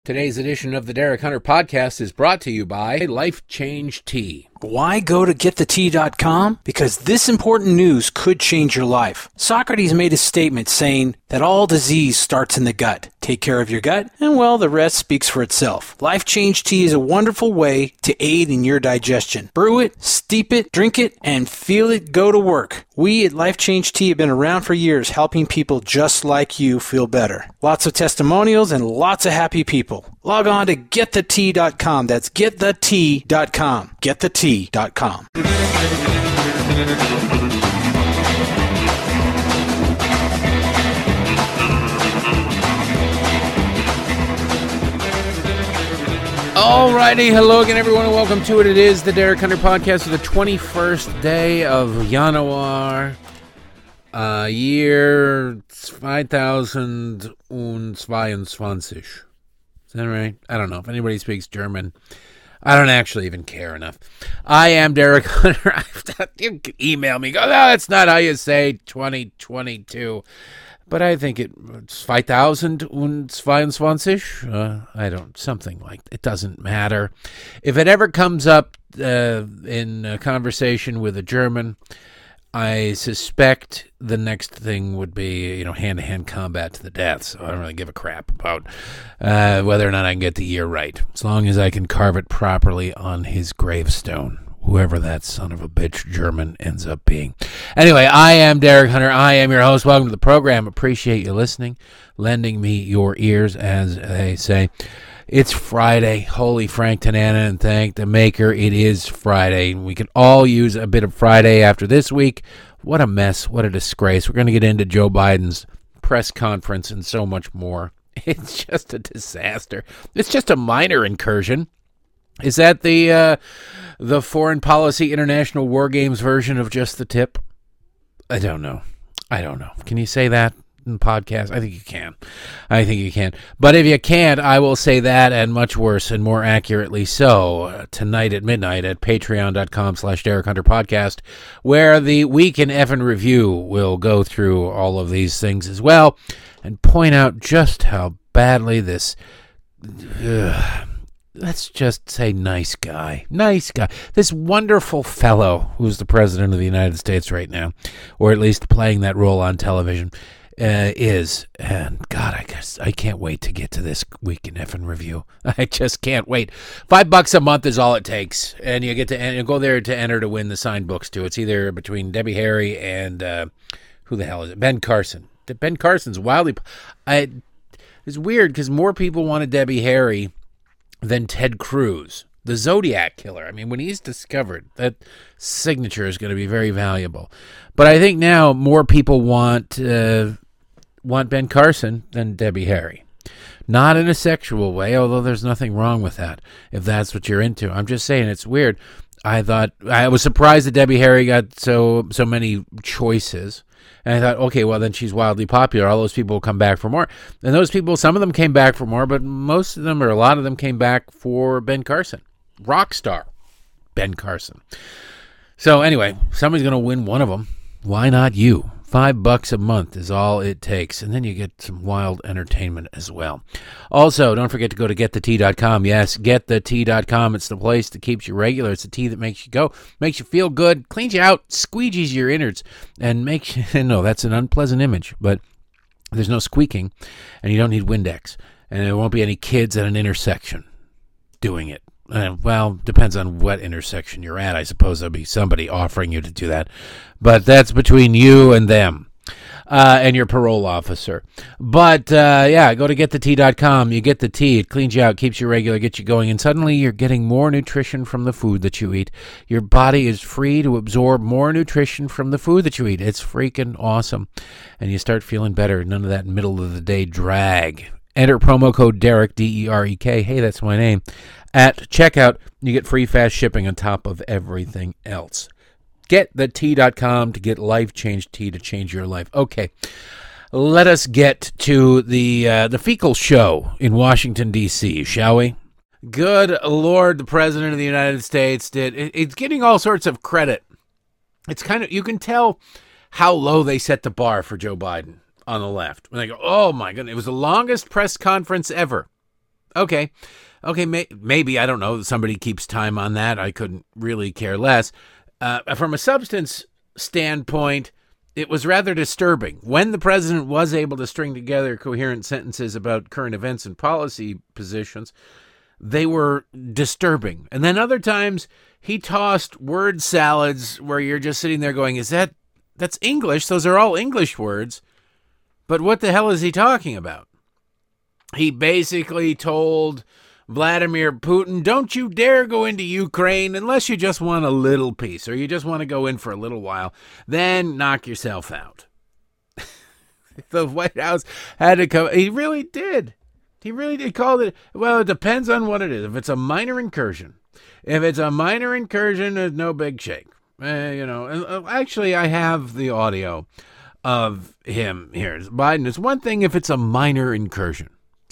Today's edition of the Derek Hunter Podcast is brought to you by Life Change Tea. Why go to getthetea.com? Because this important news could change your life. Socrates made a statement saying that all disease starts in the gut. Take care of your gut, and well, the rest speaks for itself. Life Change Tea is a wonderful way to aid in your digestion. Brew it, steep it, drink it, and feel it go to work. We at Life Change Tea have been around for years helping people just like you feel better. Lots of testimonials and lots of happy people. Log on to getthetea.com. That's getthetea.com. Getthetea.com. Alrighty, hello again everyone and welcome to it. It is the Derek Hunter Podcast for the 21st day of Januar, year 2022. Is that right? I don't know. If anybody speaks German, I don't actually even care enough. I am Derek Hunter. You can email me. Go, no, that's not how you say 2022. But I think it's 2022. I don't, something like that. It doesn't matter. If it ever comes up in a conversation with a German, I suspect the next thing would be, hand-to-hand combat to the death. So I don't really give a crap about whether or not I can get the year right, as long as I can carve it properly on his gravestone, whoever that son of a bitch German ends up being. Anyway, I am Derek Hunter. I am your host. Welcome to the program. Appreciate you listening, lending me your ears, as they say. It's Friday. Holy Frank Tanana, and thank the maker. It is Friday. We could all use a bit of Friday after this week. What a mess. What a disgrace. We're going to get into Joe Biden's press conference and so much more. It's just a disaster. It's just a minor incursion. Is that the foreign policy international war games version of Just the Tip? I don't know. Can you say that in podcast? I think you can. But if you can't, I will say that and much worse and more accurately so tonight at midnight at patreon.com/Derek Hunter Podcast, where the Week in Effin' Review will go through all of these things as well and point out just how badly this... let's just say nice guy, this wonderful fellow who's the president of the United States right now, or at least playing that role on television, is. And God, I can't wait to get to this Week in Effin' Review. I just can't wait. $5 a month is all it takes, and you get to go there to enter to win the signed books too. It's either between Debbie Harry and who the hell is it? Ben Carson. Ben Carson's wildly... It's weird because more people wanted Debbie Harry than Ted Cruz, the Zodiac killer. I mean, when he's discovered, that signature is going to be very valuable. But I think now more people want Ben Carson than Debbie Harry. Not in a sexual way, although there's nothing wrong with that, if that's what you're into. I'm just saying, it's weird. I was surprised that Debbie Harry got so many choices. And I thought, okay, well, then she's wildly popular. All those people will come back for more. And those people, some of them came back for more, but most of them, or a lot of them, came back for Ben Carson. Rock star Ben Carson. So anyway, somebody's going to win one of them. Why not you? $5 a month is all it takes. And then you get some wild entertainment as well. Also, don't forget to go to getthetea.com. Yes, getthetea.com. It's the place that keeps you regular. It's the tea that makes you go, makes you feel good, cleans you out, squeegees your innards, and makes you, no, that's an unpleasant image, but there's no squeaking, and you don't need Windex, and there won't be any kids at an intersection doing it. Well, depends on what intersection you're at. I suppose there'll be somebody offering you to do that. But that's between you and them and your parole officer. But, go to getthetea.com. You get the tea. It cleans you out, keeps you regular, gets you going. And suddenly you're getting more nutrition from the food that you eat. Your body is free to absorb more nutrition from the food that you eat. It's freaking awesome. And you start feeling better. None of that middle-of-the-day drag. Enter promo code Derek, D-E-R-E-K. Hey, that's my name. At checkout, you get free fast shipping on top of everything else. Getthetea.com to get Life Change Tea to change your life. Okay, let us get to the fecal show in Washington, D.C., shall we? Good Lord, the President of the United States it's getting all sorts of credit. It's kind of, you can tell how low they set the bar for Joe Biden on the left. When they go, oh my goodness, it was the longest press conference ever. Okay. Okay, maybe, I don't know, somebody keeps time on that. I couldn't really care less. From a substance standpoint, it was rather disturbing. When the president was able to string together coherent sentences about current events and policy positions, they were disturbing. And then other times, he tossed word salads where you're just sitting there going, that's English? Those are all English words. But what the hell is he talking about? He basically told Vladimir Putin, don't you dare go into Ukraine unless you just want a little piece or you just want to go in for a little while. Then knock yourself out. The White House had to come. He really did. He really did call it. Well, it depends on what it is. If it's a minor incursion. If it's a minor incursion, there's no big shake. Actually, I have the audio of him here. Biden, it's one thing if it's a minor incursion.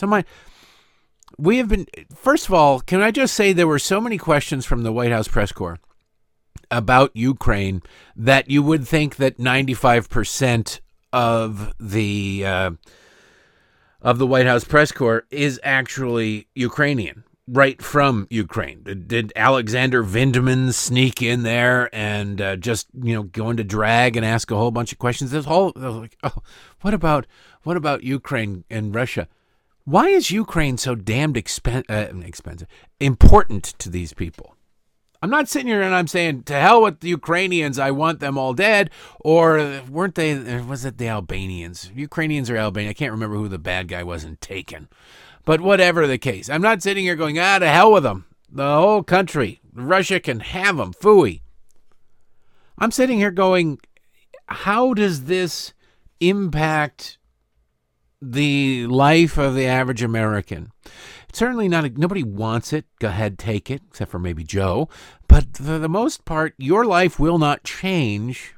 We have been, first of all, can I just say there were so many questions from the White House press corps about Ukraine that you would think that 95% of the White House press corps is actually Ukrainian, right from Ukraine. Did Alexander Vindman sneak in there and just go into drag and ask a whole bunch of questions? There's like, oh, what about Ukraine and Russia? Why is Ukraine so damned expensive, important to these people? I'm not sitting here and I'm saying, to hell with the Ukrainians, I want them all dead. Or weren't they, was it the Albanians? Ukrainians or Albania? I can't remember who the bad guy was in Taken. But whatever the case, I'm not sitting here going, to hell with them. The whole country, Russia can have them, phooey. I'm sitting here going, how does this impact the life of the average American? It's certainly not, nobody wants it. Go ahead, take it, except for maybe Joe. But for the most part, your life will not change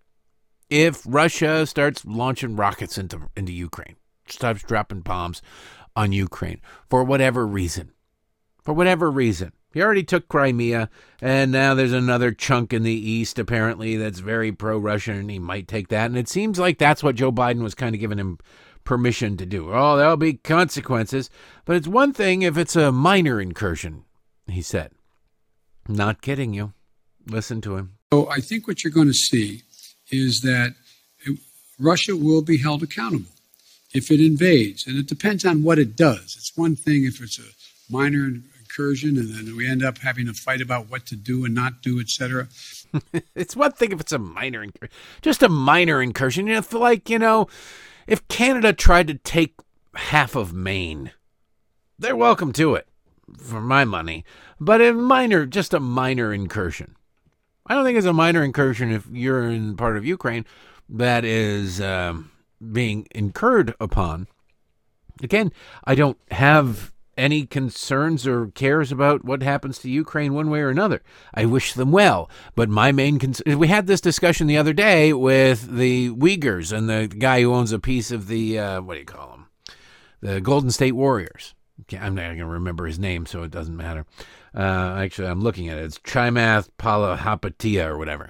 if Russia starts launching rockets into Ukraine, starts dropping bombs on Ukraine for whatever reason. For whatever reason. He already took Crimea, and now there's another chunk in the east, apparently, that's very pro-Russian, and he might take that. And it seems like that's what Joe Biden was kind of giving him permission to do. Oh, there'll be consequences. But it's one thing if it's a minor incursion, he said. Not kidding you. Listen to him. So I think what you're going to see is that Russia will be held accountable if it invades. And it depends on what it does. It's one thing if it's a minor incursion and then we end up having a fight about what to do and not do, etc. It's one thing if it's a minor incursion. Just a minor incursion. If Canada tried to take half of Maine, they're welcome to it, for my money. But just a minor incursion. I don't think it's a minor incursion if you're in part of Ukraine that is being incurred upon. Again, I don't have any concerns or cares about what happens to Ukraine one way or another. I wish them well. But my main concern, we had this discussion the other day with the Uyghurs and the guy who owns a piece of the, what do you call them? The Golden State Warriors. I'm not going to remember his name, so it doesn't matter. Actually, I'm looking at it. It's Chamath Palihapitiya or whatever.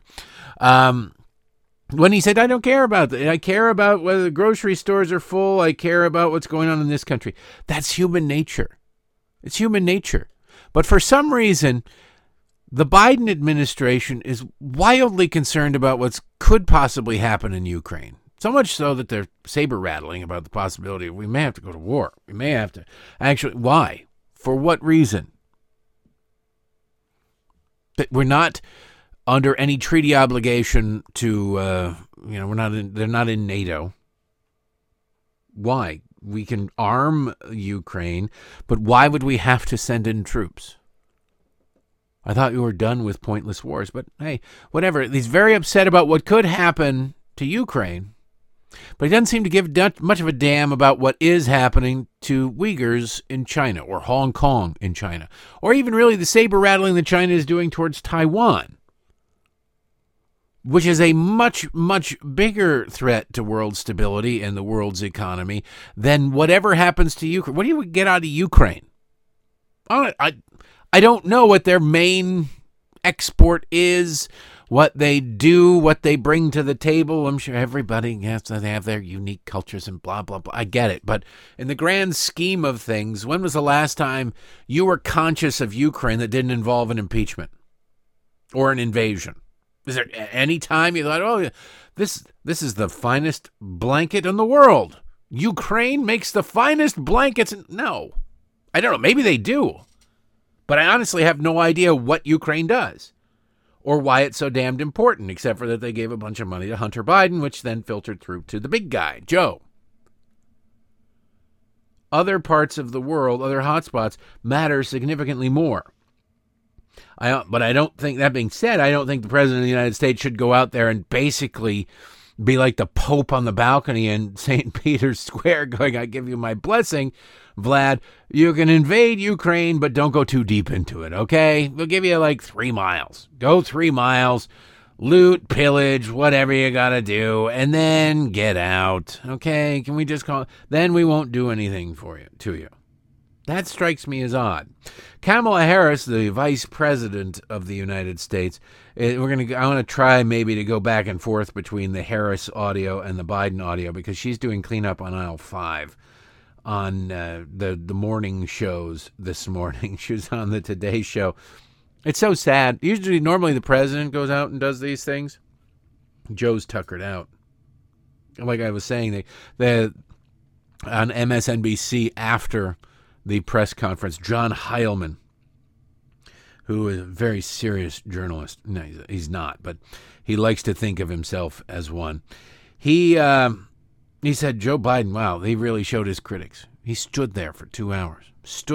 When he said, I don't care about that. I care about whether the grocery stores are full. I care about what's going on in this country. That's human nature. It's human nature. But for some reason, the Biden administration is wildly concerned about what could possibly happen in Ukraine. So much so that they're saber rattling about the possibility we may have to go to war. We may have to. Actually, why? For what reason? That we're not under any treaty obligation to, they're not in NATO. Why? We can arm Ukraine, but why would we have to send in troops? I thought we were done with pointless wars, but hey, whatever. He's very upset about what could happen to Ukraine, but he doesn't seem to give much of a damn about what is happening to Uyghurs in China or Hong Kong in China, or even really the saber rattling that China is doing towards Taiwan, which is a much, much bigger threat to world stability and the world's economy than whatever happens to Ukraine. What do you get out of Ukraine? I don't know what their main export is, what they do, what they bring to the table. I'm sure everybody has to have their unique cultures and blah, blah, blah. I get it. But in the grand scheme of things, when was the last time you were conscious of Ukraine that didn't involve an impeachment or an invasion? Is there any time you thought, oh, this is the finest blanket in the world? Ukraine makes the finest blankets? No. I don't know. Maybe they do. But I honestly have no idea what Ukraine does or why it's so damned important, except for that they gave a bunch of money to Hunter Biden, which then filtered through to the big guy, Joe. Other parts of the world, other hotspots, matter significantly more. But I don't think, that being said, I don't think the President of the United States should go out there and basically be like the Pope on the balcony in St. Peter's Square going, I give you my blessing, Vlad. You can invade Ukraine, but don't go too deep into it, okay? We'll give you like 3 miles. Go 3 miles, loot, pillage, whatever you gotta do, and then get out, okay? Can we just call it? Then we won't do anything to you. That strikes me as odd. Kamala Harris, the vice president of the United States, I want to try maybe to go back and forth between the Harris audio and the Biden audio because she's doing cleanup on aisle 5 on the morning shows this morning. She was on the Today Show. It's so sad. Normally the president goes out and does these things. Joe's tuckered out. Like I was saying, on MSNBC after the press conference, John Heilman, who is a very serious journalist. No, he's not, but he likes to think of himself as one. He said, Joe Biden, wow, he really showed his critics. He stood there for 2 hours,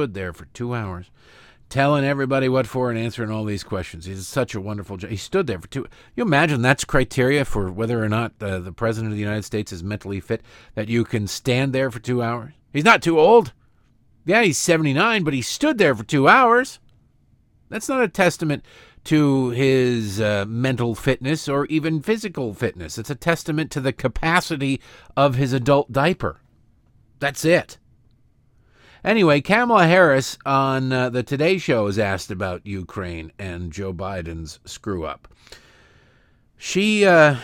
telling everybody what for and answering all these questions. He's such a wonderful job. He stood there for 2 hours. You imagine that's criteria for whether or not the President of the United States is mentally fit, that you can stand there for 2 hours? He's not too old. Yeah, he's 79, but he stood there for 2 hours. That's not a testament to his mental fitness or even physical fitness. It's a testament to the capacity of his adult diaper. That's it. Anyway, Kamala Harris on the Today Show is asked about Ukraine and Joe Biden's screw-up. She has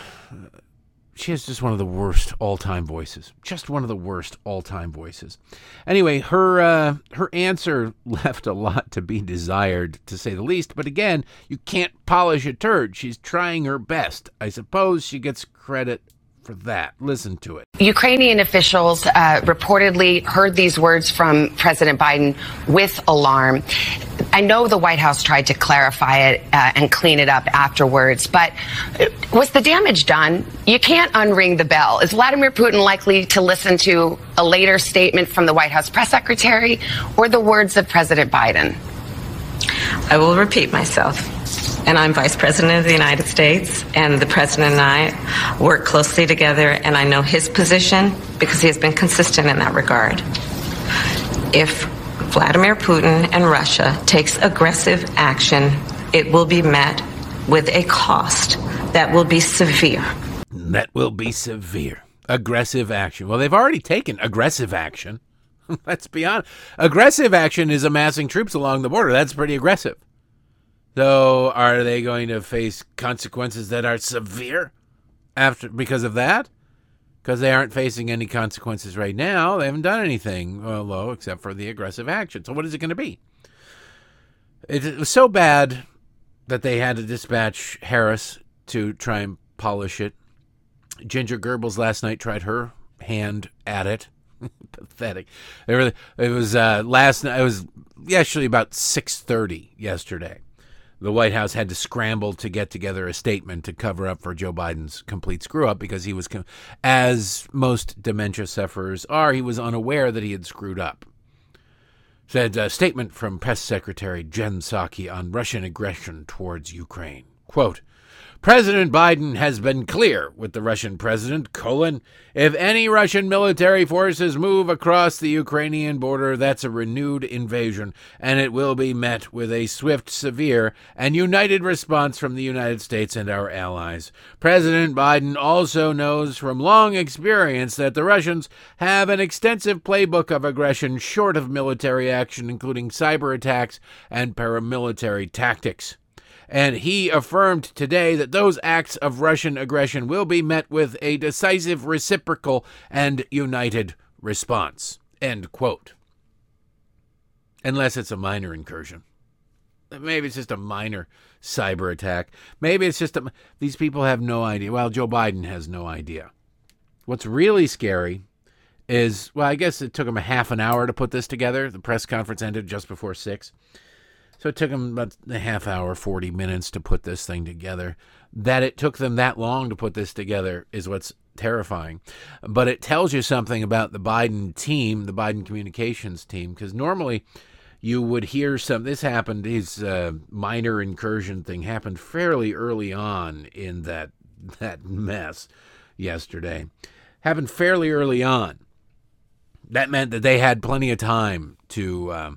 just one of the worst all-time voices. Just one of the worst all-time voices. Anyway, her answer left a lot to be desired, to say the least. But again, you can't polish a turd. She's trying her best. I suppose she gets credit for that. Listen to it. Ukrainian officials reportedly heard these words from President Biden with alarm. I know the White House tried to clarify it and clean it up afterwards, but was the damage done? You can't unring the bell. Is Vladimir Putin likely to listen to a later statement from the White House press secretary or the words of President Biden? I will repeat myself. And I'm Vice President of the United States, and the President and I work closely together, and I know his position because he has been consistent in that regard. If Vladimir Putin and Russia takes aggressive action, it will be met with a cost that will be severe. That will be severe. Aggressive action. Well, they've already taken aggressive action. Let's be honest. Aggressive action is amassing troops along the border. That's pretty aggressive. So are they going to face consequences that are severe because of that? Because they aren't facing any consequences right now. They haven't done anything, although, except for the aggressive action. So what is it going to be? It was so bad that they had to dispatch Harris to try and polish it. Ginger Goebbels last night tried her hand at it. Pathetic. It was last night. It was actually about 6:30 yesterday. The White House had to scramble to get together a statement to cover up for Joe Biden's complete screw-up because he was, as most dementia sufferers are, he was unaware that he had screwed up. Said a statement from Press Secretary Jen Psaki on Russian aggression towards Ukraine. Quote, President Biden has been clear with the Russian president, if any Russian military forces move across the Ukrainian border, that's a renewed invasion, and it will be met with a swift, severe, and united response from the United States and our allies. President Biden also knows from long experience that the Russians have an extensive playbook of aggression short of military action, including cyber attacks and paramilitary tactics. And he affirmed today that those acts of Russian aggression will be met with a decisive, reciprocal, and united response. End quote. Unless it's a minor incursion. Maybe it's just a minor cyber attack. Maybe it's just these people have no idea. Well, Joe Biden has no idea. What's really scary is, well, I guess it took him a half an hour to put this together. The press conference ended just before 6. So it took him about a half hour, 40 minutes to put this thing together. That it took them that long to put this together is what's terrifying. But it tells you something about the Biden team, the Biden communications team, because normally you would hear this happened, his minor incursion thing happened fairly early on in that mess yesterday. Happened fairly early on. That meant that they had plenty of time to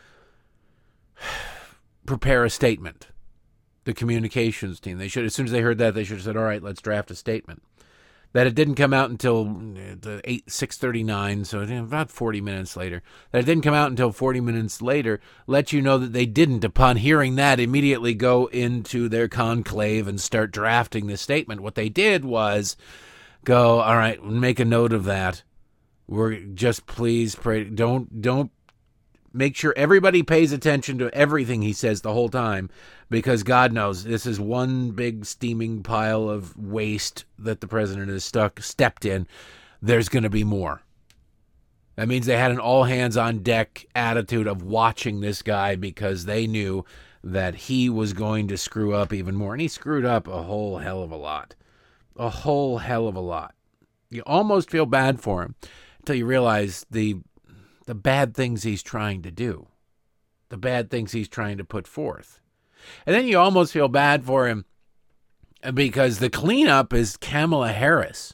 prepare a statement. The communications team, they should, as soon as they heard that, they should have said, all right, let's draft a statement. That it didn't come out until 6:39, so about 40 minutes later. That it didn't come out until 40 minutes later lets you know that they didn't, upon hearing that, immediately go into their conclave and start drafting the statement. What they did was go, all right, make a note of that. We're just, please pray, don't make sure everybody pays attention to everything he says the whole time, because God knows this is one big steaming pile of waste that the president has stepped in. There's going to be more. That means they had an all-hands-on-deck attitude of watching this guy because they knew that he was going to screw up even more. And he screwed up a whole hell of a lot. A whole hell of a lot. You almost feel bad for him until you realize the bad things he's trying to do, the bad things he's trying to put forth. And then you almost feel bad for him because the cleanup is Kamala Harris.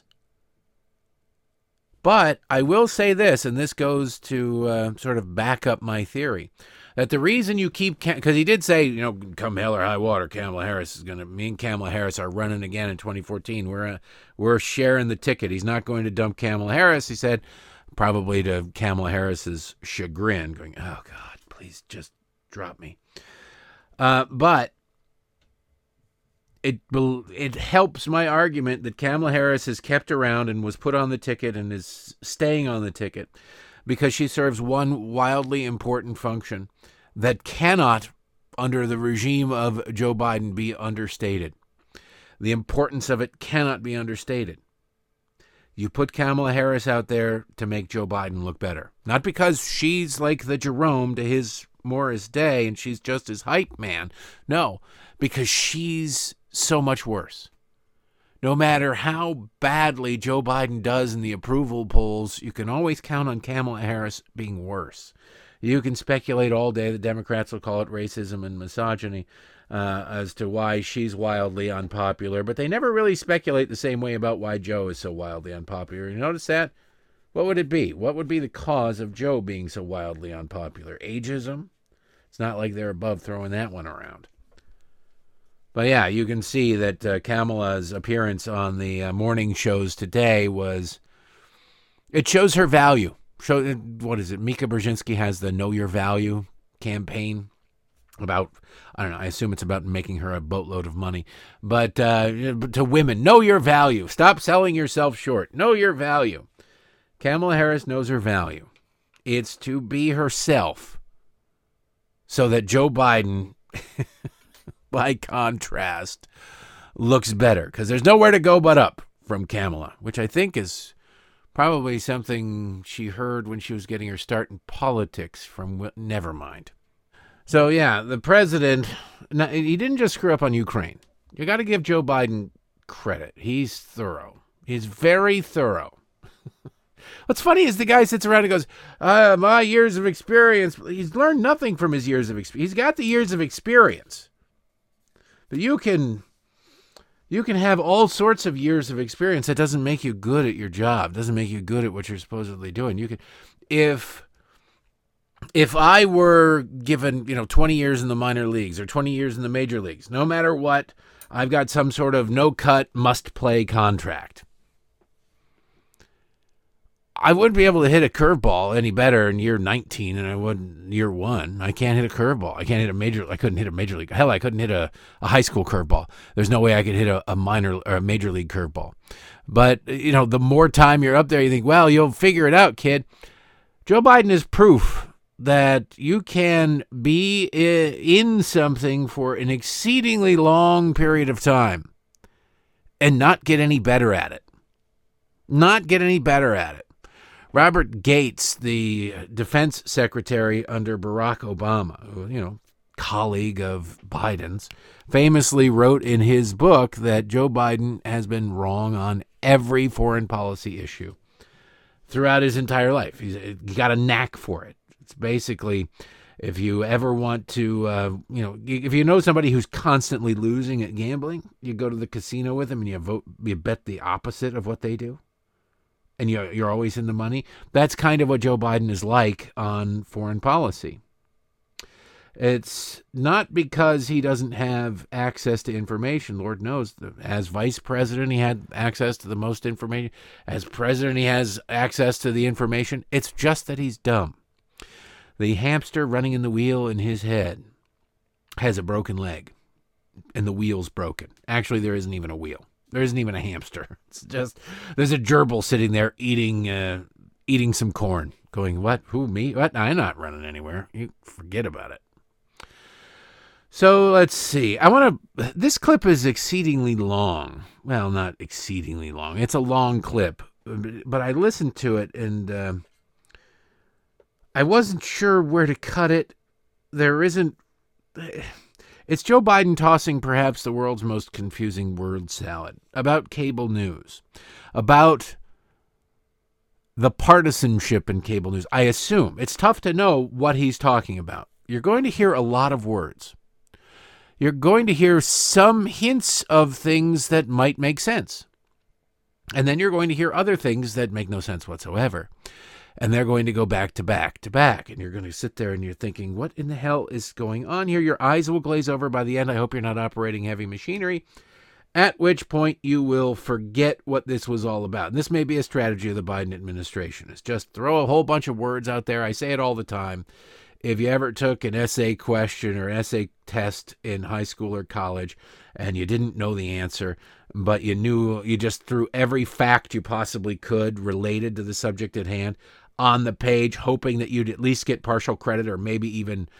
But I will say this, and this goes to sort of back up my theory, that the reason you keep, because he did say, come hell or high water, Kamala Harris is going to, me and Kamala Harris are running again in 2014. We're sharing the ticket. He's not going to dump Kamala Harris, he said, probably to Kamala Harris's chagrin, going, oh, God, please just drop me. But it helps my argument that Kamala Harris is kept around and was put on the ticket and is staying on the ticket because she serves one wildly important function that cannot, under the regime of Joe Biden, be understated. The importance of it cannot be understated. You put Kamala Harris out there to make Joe Biden look better. Not because she's like the Jerome to his Morris Day and she's just his hype man. No, because she's so much worse. No matter how badly Joe Biden does in the approval polls, you can always count on Kamala Harris being worse. You can speculate all day. The Democrats will call it racism and misogyny as to why she's wildly unpopular, but they never really speculate the same way about why Joe is so wildly unpopular. You notice that? What would it be? What would be the cause of Joe being so wildly unpopular? Ageism? It's not like they're above throwing that one around. But yeah, you can see that Kamala's appearance on the morning shows today it shows her value. What is it? Mika Brzezinski has the Know Your Value campaign about, I don't know, I assume it's about making her a boatload of money. But to women, know your value. Stop selling yourself short. Know your value. Kamala Harris knows her value. It's to be herself so that Joe Biden, by contrast, looks better. Because there's nowhere to go but up from Kamala, which I think is probably something she heard when she was getting her start in politics from, never mind. So, yeah, the president, he didn't just screw up on Ukraine. You got to give Joe Biden credit. He's thorough. He's very thorough. What's funny is the guy sits around and goes, my years of experience. He's learned nothing from his years of experience. He's got the years of experience. But you can have all sorts of years of experience. That doesn't make you good at your job. Doesn't make you good at what you're supposedly doing. You can, if I were given, 20 years in the minor leagues or 20 years in the major leagues, no matter what, I've got some sort of no-cut, must-play contract. I wouldn't be able to hit a curveball any better in year 19 than I would in year 1. I can't hit a curveball. I couldn't hit a major league. Hell, I couldn't hit a high school curveball. There's no way I could hit a minor or a major league curveball. But, the more time you're up there, you think, well, you'll figure it out, kid. Joe Biden is proof that you can be in something for an exceedingly long period of time and not get any better at it. Robert Gates, the defense secretary under Barack Obama, colleague of Biden's, famously wrote in his book that Joe Biden has been wrong on every foreign policy issue throughout his entire life. He's got a knack for it. It's basically, if you ever want to, if you know somebody who's constantly losing at gambling, you go to the casino with them and you bet the opposite of what they do. And you're always in the money. That's kind of what Joe Biden is like on foreign policy. It's not because he doesn't have access to information. Lord knows, as vice president, he had access to the most information. As president, he has access to the information. It's just that he's dumb. The hamster running in the wheel in his head has a broken leg, and the wheel's broken. Actually, there isn't even a wheel. There isn't even a hamster. It's just, there's a gerbil sitting there eating some corn, going, what? Who, me? What? I'm not running anywhere. You forget about it. So let's see. This clip is exceedingly long. Well, not exceedingly long. It's a long clip, but I listened to it and I wasn't sure where to cut it. It's Joe Biden tossing perhaps the world's most confusing word salad about cable news, about the partisanship in cable news. I assume it's tough to know what he's talking about. You're going to hear a lot of words. You're going to hear some hints of things that might make sense. And then you're going to hear other things that make no sense whatsoever. And they're going to go back to back to back. And you're going to sit there and you're thinking, what in the hell is going on here? Your eyes will glaze over by the end. I hope you're not operating heavy machinery, at which point you will forget what this was all about. And this may be a strategy of the Biden administration. It's just throw a whole bunch of words out there. I say it all the time. If you ever took an essay question or essay test in high school or college and you didn't know the answer, but you just threw every fact you possibly could related to the subject at hand on the page, hoping that you'd at least get partial credit or maybe even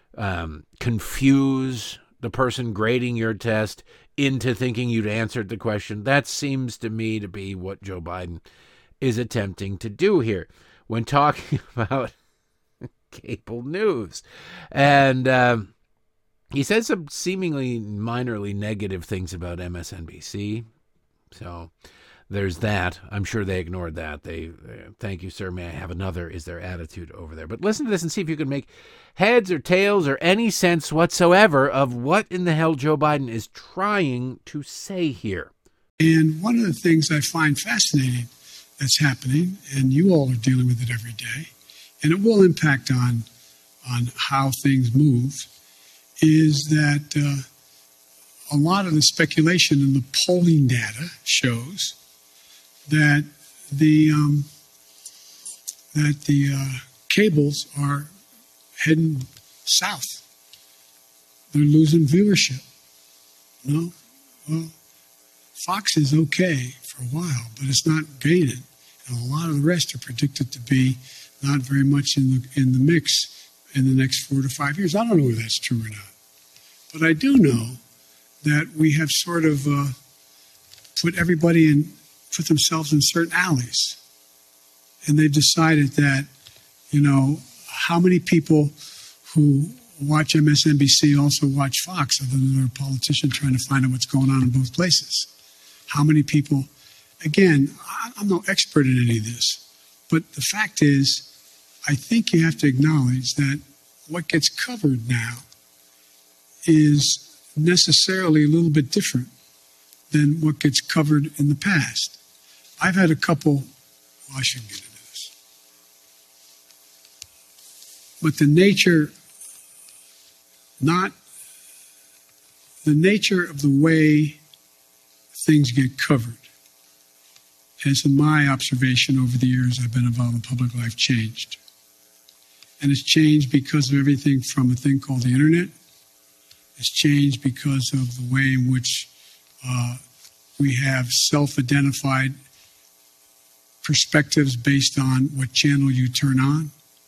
confuse the person grading your test into thinking you'd answered the question. That seems to me to be what Joe Biden is attempting to do here when talking about cable news. And he said some seemingly minorly negative things about MSNBC. So there's that. I'm sure they ignored that. They, thank you, sir, may I have another, is their attitude over there. But listen to this and see if you can make heads or tails or any sense whatsoever of what in the hell Joe Biden is trying to say here. And one of the things I find fascinating that's happening, and you all are dealing with it every day, and it will impact on how things move, is that a lot of the speculation in the polling data shows that the cables are heading south. They're losing viewership. No? Well, Fox is okay for a while, but it's not gaining. And a lot of the rest are predicted to be not very much in the mix in the next 4 to 5 years. I don't know whether that's true or not. But I do know that we have sort of put themselves in certain alleys. And they've decided that, how many people who watch MSNBC also watch Fox, other than they're a politician trying to find out what's going on in both places. How many people, again, I'm no expert in any of this, but the fact is, I think you have to acknowledge that what gets covered now is necessarily a little bit different than what gets covered in the past. I've had a couple, well, I shouldn't get into this, but the nature of the way things get covered has, in my observation over the years I've been involved in public life, changed. And it's changed because of everything from a thing called the internet. It's changed because of the way in which we have self-identified perspectives based on what channel you turn on,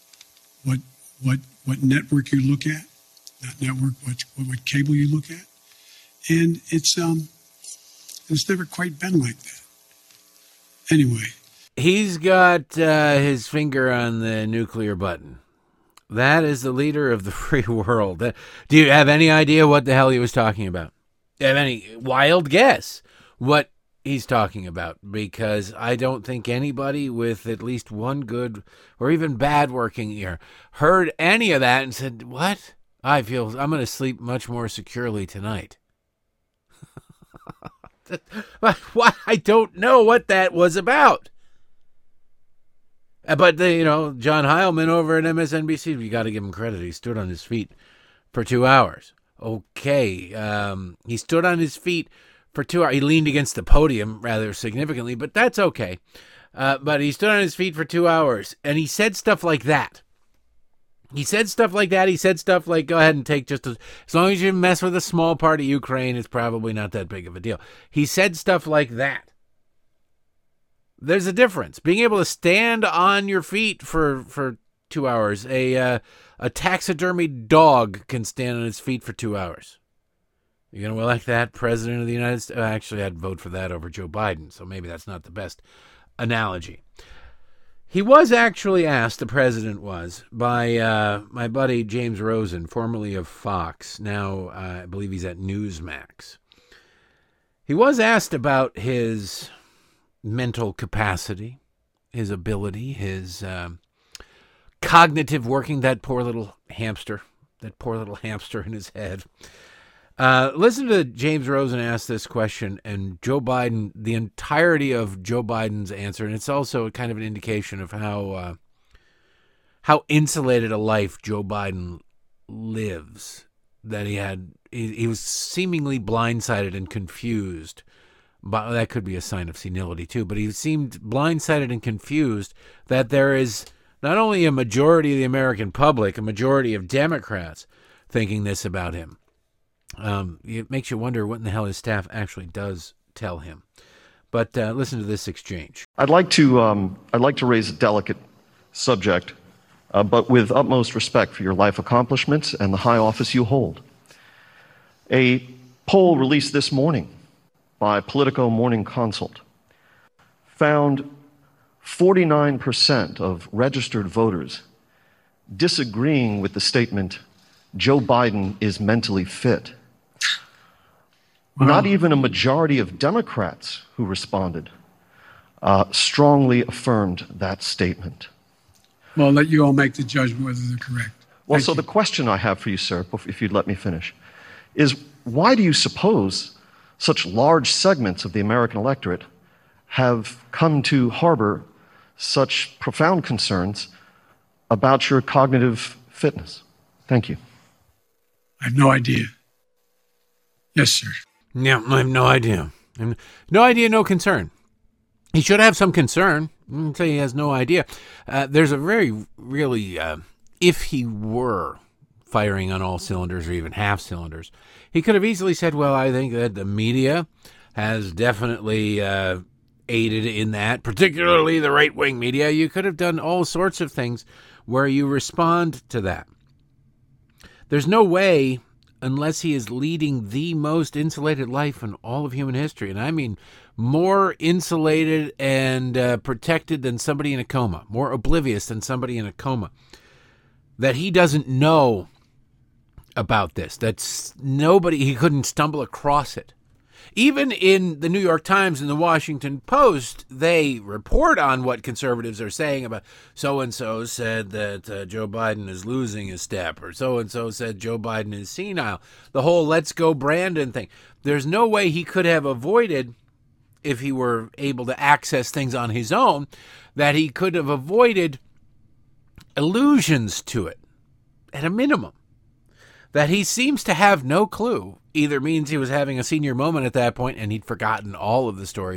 what network you look at, not network, what cable you look at. And it's never quite been like that. Anyway. He's got his finger on the nuclear button. That is the leader of the free world. Do you have any idea what the hell he was talking about? Do you have any wild guess what he's talking about? Because I don't think anybody with at least one good or even bad working ear heard any of that and said, what? I'm going to sleep much more securely tonight. What? I don't know what that was about. But, John Heilman over at MSNBC, you got to give him credit. He stood on his feet for 2 hours. Okay. He stood on his feet for 2 hours. He leaned against the podium rather significantly, but that's okay. But he stood on his feet for 2 hours, and he said stuff like that. He said stuff like, go ahead and take as long as you mess with a small part of Ukraine, it's probably not that big of a deal. He said stuff like that. There's a difference. Being able to stand on your feet for 2 hours. A taxidermied dog can stand on its feet for 2 hours. You're going to elect that president of the United States? Actually, I'd vote for that over Joe Biden, so maybe that's not the best analogy. He was actually asked, the president was, by my buddy James Rosen, formerly of Fox. Now, I believe he's at Newsmax. He was asked about his mental capacity, his ability, his cognitive working, that poor little hamster in his head. Listen to James Rosen ask this question, and Joe Biden, the entirety of Joe Biden's answer, and it's also kind of an indication of how insulated a life Joe Biden lives, that he was seemingly blindsided and confused. But that could be a sign of senility too, but he seemed blindsided and confused that there is not only a majority of the American public, a majority of Democrats thinking this about him. It makes you wonder what in the hell his staff actually does tell him. But listen to this exchange. I'd like to raise a delicate subject, but with utmost respect for your life accomplishments and the high office you hold. A poll released this morning by Politico Morning Consult found 49% of registered voters disagreeing with the statement, Joe Biden is mentally fit. Wow. Not even a majority of Democrats who responded strongly affirmed that statement. Well, I'll let you all make the judgment whether they're correct. Well, so the question I have for you, sir, if you'd let me finish, is why do you suppose such large segments of the American electorate have come to harbor such profound concerns about your cognitive fitness? Thank you. I have no idea. Yes, sir. Yeah, I have no idea. No idea, no concern. He should have some concern. I'm going to tell you he has no idea. There's a really, if he were firing on all cylinders or even half cylinders, he could have easily said, well, I think that the media has definitely aided in that, particularly the right-wing media. You could have done all sorts of things where you respond to that. There's no way, unless he is leading the most insulated life in all of human history, and I mean more insulated and protected than somebody in a coma, more oblivious than somebody in a coma, that he doesn't know about this. He couldn't stumble across it. Even in the New York Times and the Washington Post, they report on what conservatives are saying about so-and-so said that Joe Biden is losing his step, or so-and-so said Joe Biden is senile. The whole let's go Brandon thing. There's no way he could have avoided, if he were able to access things on his own, that he could have avoided allusions to it, at a minimum. That he seems to have no clue either means he was having a senior moment at that point and he'd forgotten all of the stories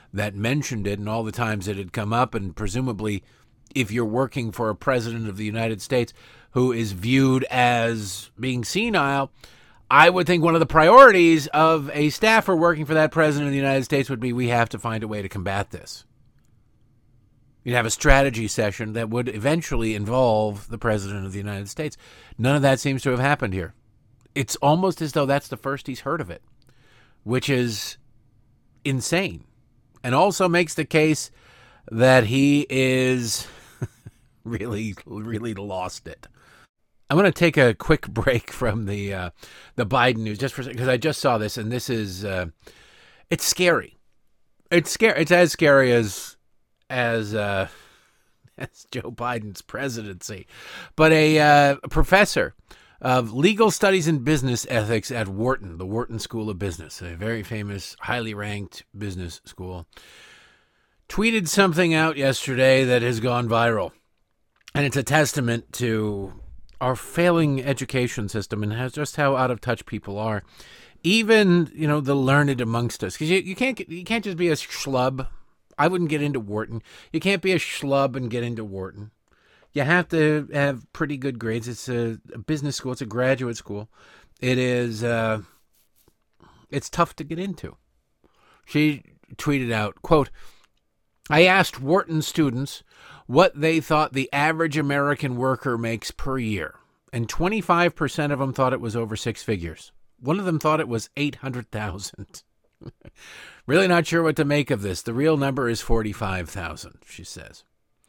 that mentioned it and all the times it had come up. And presumably, if you're working for a president of the United States who is viewed as being senile, I would think one of the priorities of a staffer working for that president of the United States would be, we have to find a way to combat this. You'd have a strategy session that would eventually involve the president of the United States. None of that seems to have happened here. It's almost as though that's the first he's heard of it, which is insane, and also makes the case that he is really lost it. I'm going to take a quick break from the Biden news just for a second, because I just saw this, and this is it's scary. It's scary. It's as scary as Joe Biden's presidency. But a professor of legal studies and business ethics at Wharton, the Wharton School of Business, a very famous, highly ranked business school, tweeted something out yesterday that has gone viral. And it's a testament to our failing education system and just how out of touch people are. Even, the learned amongst us. Because you can't just be a schlub. I wouldn't get into Wharton. You can't be a schlub and get into Wharton. You have to have pretty good grades. It's a business school. It's a graduate school. It is, it's tough to get into. She tweeted out, quote, "I asked Wharton students what they thought the average American worker makes per year, and 25% of them thought it was over six figures. One of them thought it was 800,000. Really not sure what to make of this. The real number is 45,000, she says.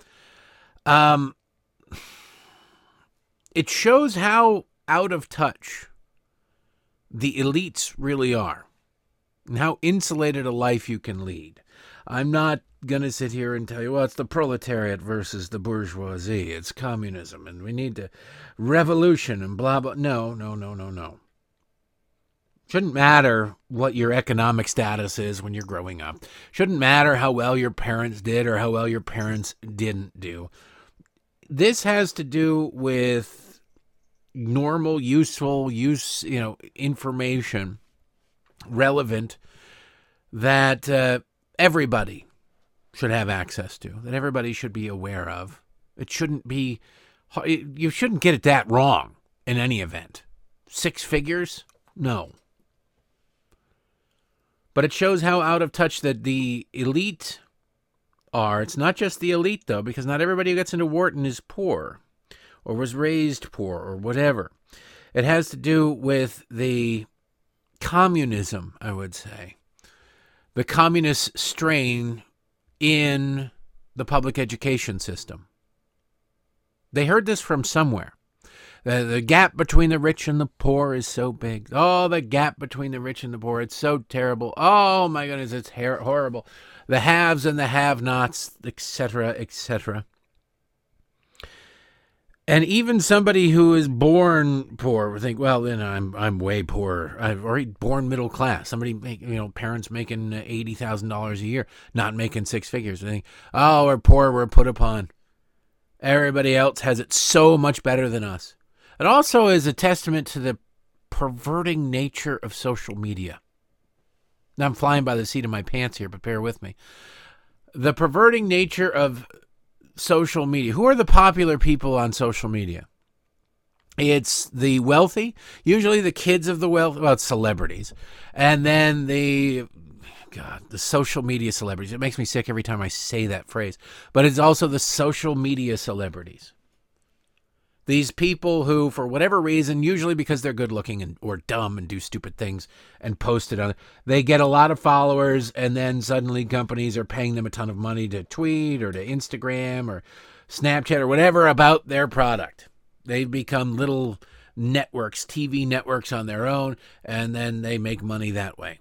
It shows how out of touch the elites really are and how insulated a life you can lead. I'm not going to sit here and tell you, well, it's the proletariat versus the bourgeoisie. It's communism and we need to revolution and blah, blah. No. Shouldn't matter what your economic status is when you're growing up. Shouldn't matter how well your parents did or how well your parents didn't do. This has to do with normal, useful information, relevant, that everybody should have access to, that everybody should be aware of. It shouldn't be, you shouldn't get it that wrong in any event. Six figures? No. But it shows how out of touch that the elite are. It's not just the elite, though, because not everybody who gets into Wharton is poor or was raised poor or whatever. It has to do with the communism, I would say. The communist strain in the public education system. They heard this from somewhere. The gap between the rich and the poor is so big. Oh, the gap between the rich and the poor, it's so terrible. Oh, my goodness, it's horrible. The haves and the have-nots, etc., etc. And even somebody who is born poor would think, well, then I'm way poor. I've already born middle class. Somebody, parents making $80,000 a year, not making six figures. They think, oh, we're poor, we're put upon. Everybody else has it so much better than us. It also is a testament to the perverting nature of social media. Now I'm flying by the seat of my pants here, but bear with me. The perverting nature of social media. Who are the popular people on social media? It's the wealthy, usually the kids of the wealthy, well, it's celebrities. And then the social media celebrities. It makes me sick every time I say that phrase. But it's also the social media celebrities. These people who, for whatever reason, usually because they're good looking or dumb and do stupid things and post it on it, they get a lot of followers, and then suddenly companies are paying them a ton of money to tweet or to Instagram or Snapchat or whatever about their product. They've become little networks, TV networks on their own, and then they make money that way.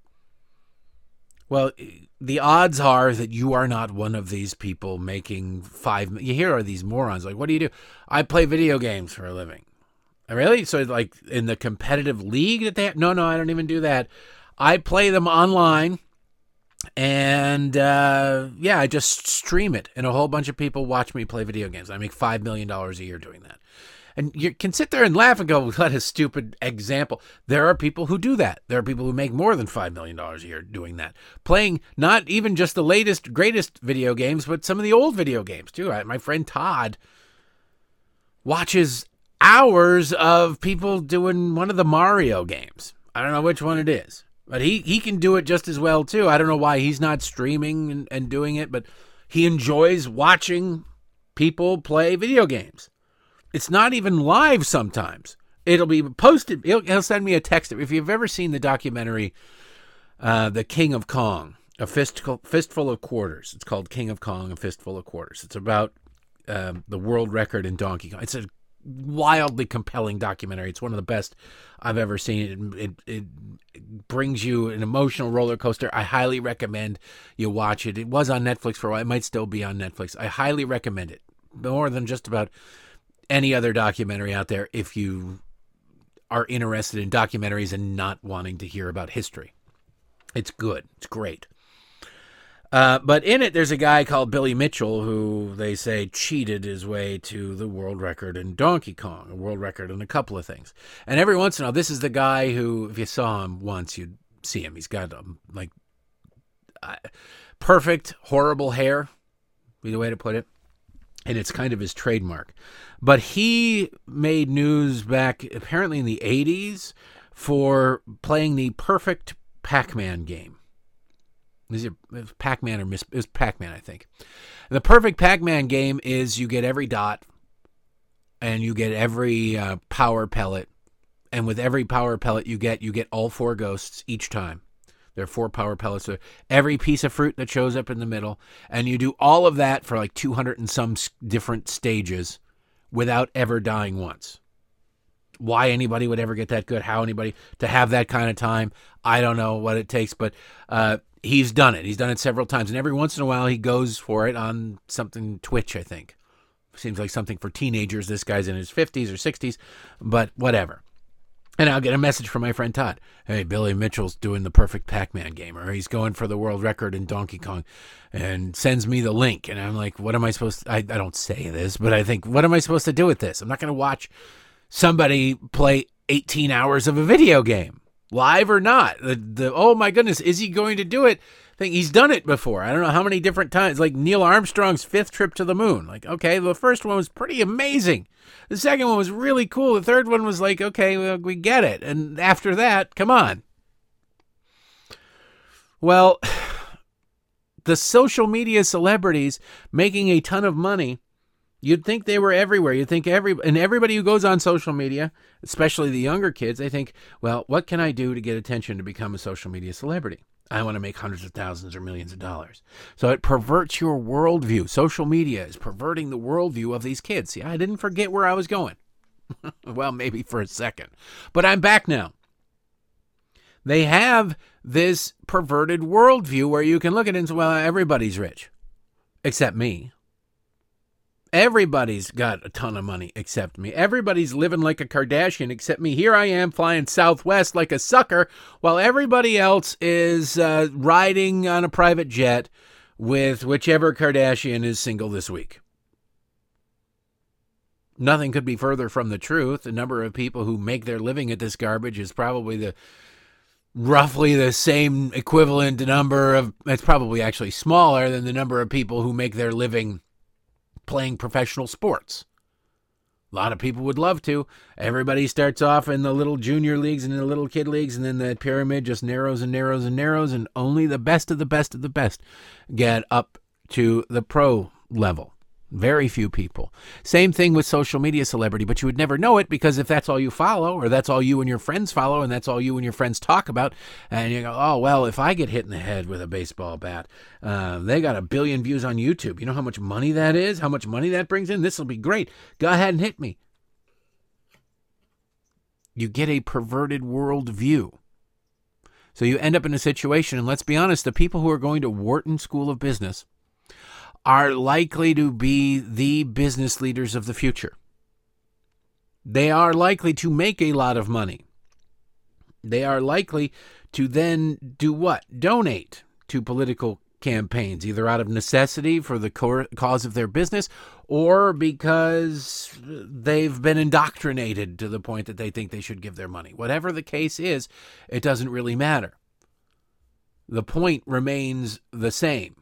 Well, the odds are that you are not one of these people making you hear of these morons. Like, what do you do? I play video games for a living. Really? So, like, in the competitive league that they have? No, I don't even do that. I play them online, and, I just stream it, and a whole bunch of people watch me play video games. I make $5 million a year doing that. And you can sit there and laugh and go, what a stupid example. There are people who do that. There are people who make more than $5 million a year doing that. Playing not even just the latest, greatest video games, but some of the old video games too. My friend Todd watches hours of people doing one of the Mario games. I don't know which one it is, but he can do it just as well too. I don't know why he's not streaming and doing it, but he enjoys watching people play video games. It's not even live sometimes. It'll be posted. He'll send me a text. If you've ever seen the documentary, The King of Kong, A Fistful of Quarters. It's called King of Kong, A Fistful of Quarters. It's about the world record in Donkey Kong. It's a wildly compelling documentary. It's one of the best I've ever seen. It brings you an emotional roller coaster. I highly recommend you watch it. It was on Netflix for a while. It might still be on Netflix. I highly recommend it. More than just about any other documentary out there if you are interested in documentaries and not wanting to hear about history. It's good. It's great. But in it, there's a guy called Billy Mitchell who they say cheated his way to the world record in Donkey Kong, a world record in a couple of things. And every once in a while, this is the guy who, if you saw him once, you'd see him. He's got perfect, horrible hair, be the way to put it. And it's kind of his trademark. But he made news back apparently in the 80s for playing the perfect Pac-Man game. It was Pac-Man it was Pac-Man, I think. The perfect Pac-Man game is you get every dot and you get every power pellet. And with every power pellet you get all 4 ghosts each time. There are 4 power pellets. So every piece of fruit that shows up in the middle. And you do all of that for like 200 and some different stages without ever dying once. Why anybody would ever get that good, how anybody to have that kind of time, I don't know what it takes. But he's done it. He's done it several times. And every once in a while he goes for it on something Twitch, I think. Seems like something for teenagers. This guy's in his 50s or 60s. But whatever. And I'll get a message from my friend Todd. Hey, Billy Mitchell's doing the perfect Pac-Man game, or he's going for the world record in Donkey Kong, and sends me the link. And I'm like, what am I supposed to, I don't say this, but I think, what am I supposed to do with this? I'm not going to watch somebody play 18 hours of a video game, live or not. Oh my goodness, is he going to do it? He's done it before. I don't know how many different times, like Neil Armstrong's 5th trip to the moon. Like, okay, the first one was pretty amazing. The second one was really cool. The third one was like, okay, well, we get it. And after that, come on. Well, the social media celebrities making a ton of money, you'd think they were everywhere. You'd think everybody who goes on social media, especially the younger kids, they think, well, what can I do to get attention to become a social media celebrity? I want to make hundreds of thousands or millions of dollars. So it perverts your worldview. Social media is perverting the worldview of these kids. See, I didn't forget where I was going. Well, maybe for a second. But I'm back now. They have this perverted worldview where you can look at it and say, well, everybody's rich. Except me. Everybody's got a ton of money except me. Everybody's living like a Kardashian except me. Here I am flying Southwest like a sucker while everybody else is riding on a private jet with whichever Kardashian is single this week. Nothing could be further from the truth. The number of people who make their living at this garbage is probably roughly the same equivalent number of, it's probably actually smaller than the number of people who make their living playing professional sports. A lot of people would love to. Everybody starts off in the little junior leagues and the little kid leagues, and then the pyramid just narrows and narrows and narrows, and only the best of the best of the best get up to the pro level. Very few people. Same thing with social media celebrity, but you would never know it because if that's all you follow, or that's all you and your friends follow, and that's all you and your friends talk about, and you go, oh, well, if I get hit in the head with a baseball bat, they got 1 billion views on YouTube. You know how much money that is? How much money that brings in? This will be great. Go ahead and hit me. You get a perverted worldview. So you end up in a situation, and let's be honest, the people who are going to Wharton School of Business are likely to be the business leaders of the future. They are likely to make a lot of money. They are likely to then do what? Donate to political campaigns, either out of necessity for the cause of their business or because they've been indoctrinated to the point that they think they should give their money. Whatever the case is, it doesn't really matter. The point remains the same.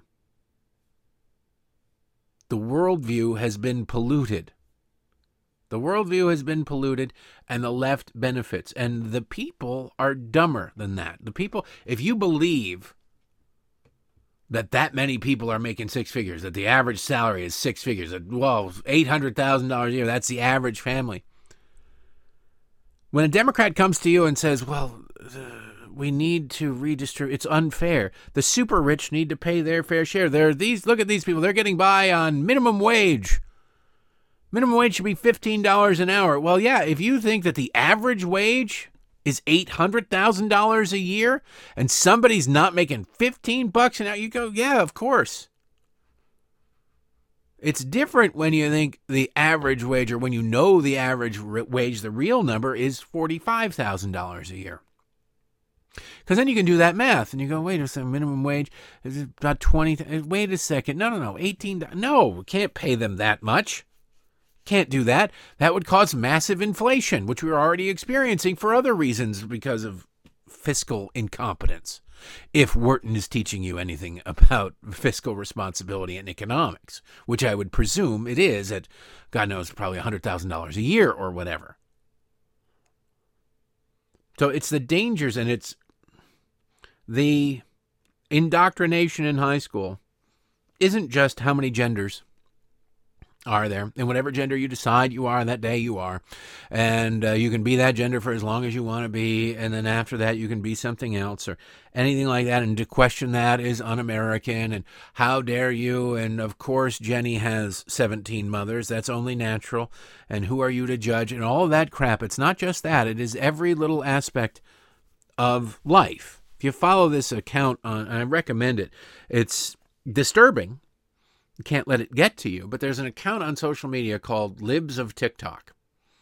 The worldview has been polluted. The worldview has been polluted, and the left benefits. And the people are dumber than that. The people, if you believe that many people are making six figures, that the average salary is six figures, that, well, $800,000 a year, that's the average family. When a Democrat comes to you and says, well, we need to redistribute, it's unfair. The super rich need to pay their fair share. Look at these people, they're getting by on minimum wage. Minimum wage should be $15 an hour. Well, yeah, if you think that the average wage is $800,000 a year and somebody's not making $15 an hour, you go, yeah, of course. It's different when you think the average wage, or when you know the average wage, the real number is $45,000 a year. Because then you can do that math and you go, wait a second, minimum wage is about 20. Wait a second. No, 18. No, we can't pay them that much. Can't do that. That would cause massive inflation, which we're already experiencing for other reasons because of fiscal incompetence. If Wharton is teaching you anything about fiscal responsibility and economics, which I would presume it is at, God knows, probably $100,000 a year or whatever. So it's the dangers, and it's the indoctrination in high school isn't just how many genders are there, and whatever gender you decide you are that day, you are, and you can be that gender for as long as you want to be, and then after that you can be something else or anything like that, and to question that is un-American, and how dare you, and of course Jenny has 17 mothers, that's only natural, and who are you to judge, and all of that crap. It's not just that, it is every little aspect of life. If you follow this account and I recommend it, it's disturbing. You can't let it get to you, but there's an account on social media called Libs of TikTok.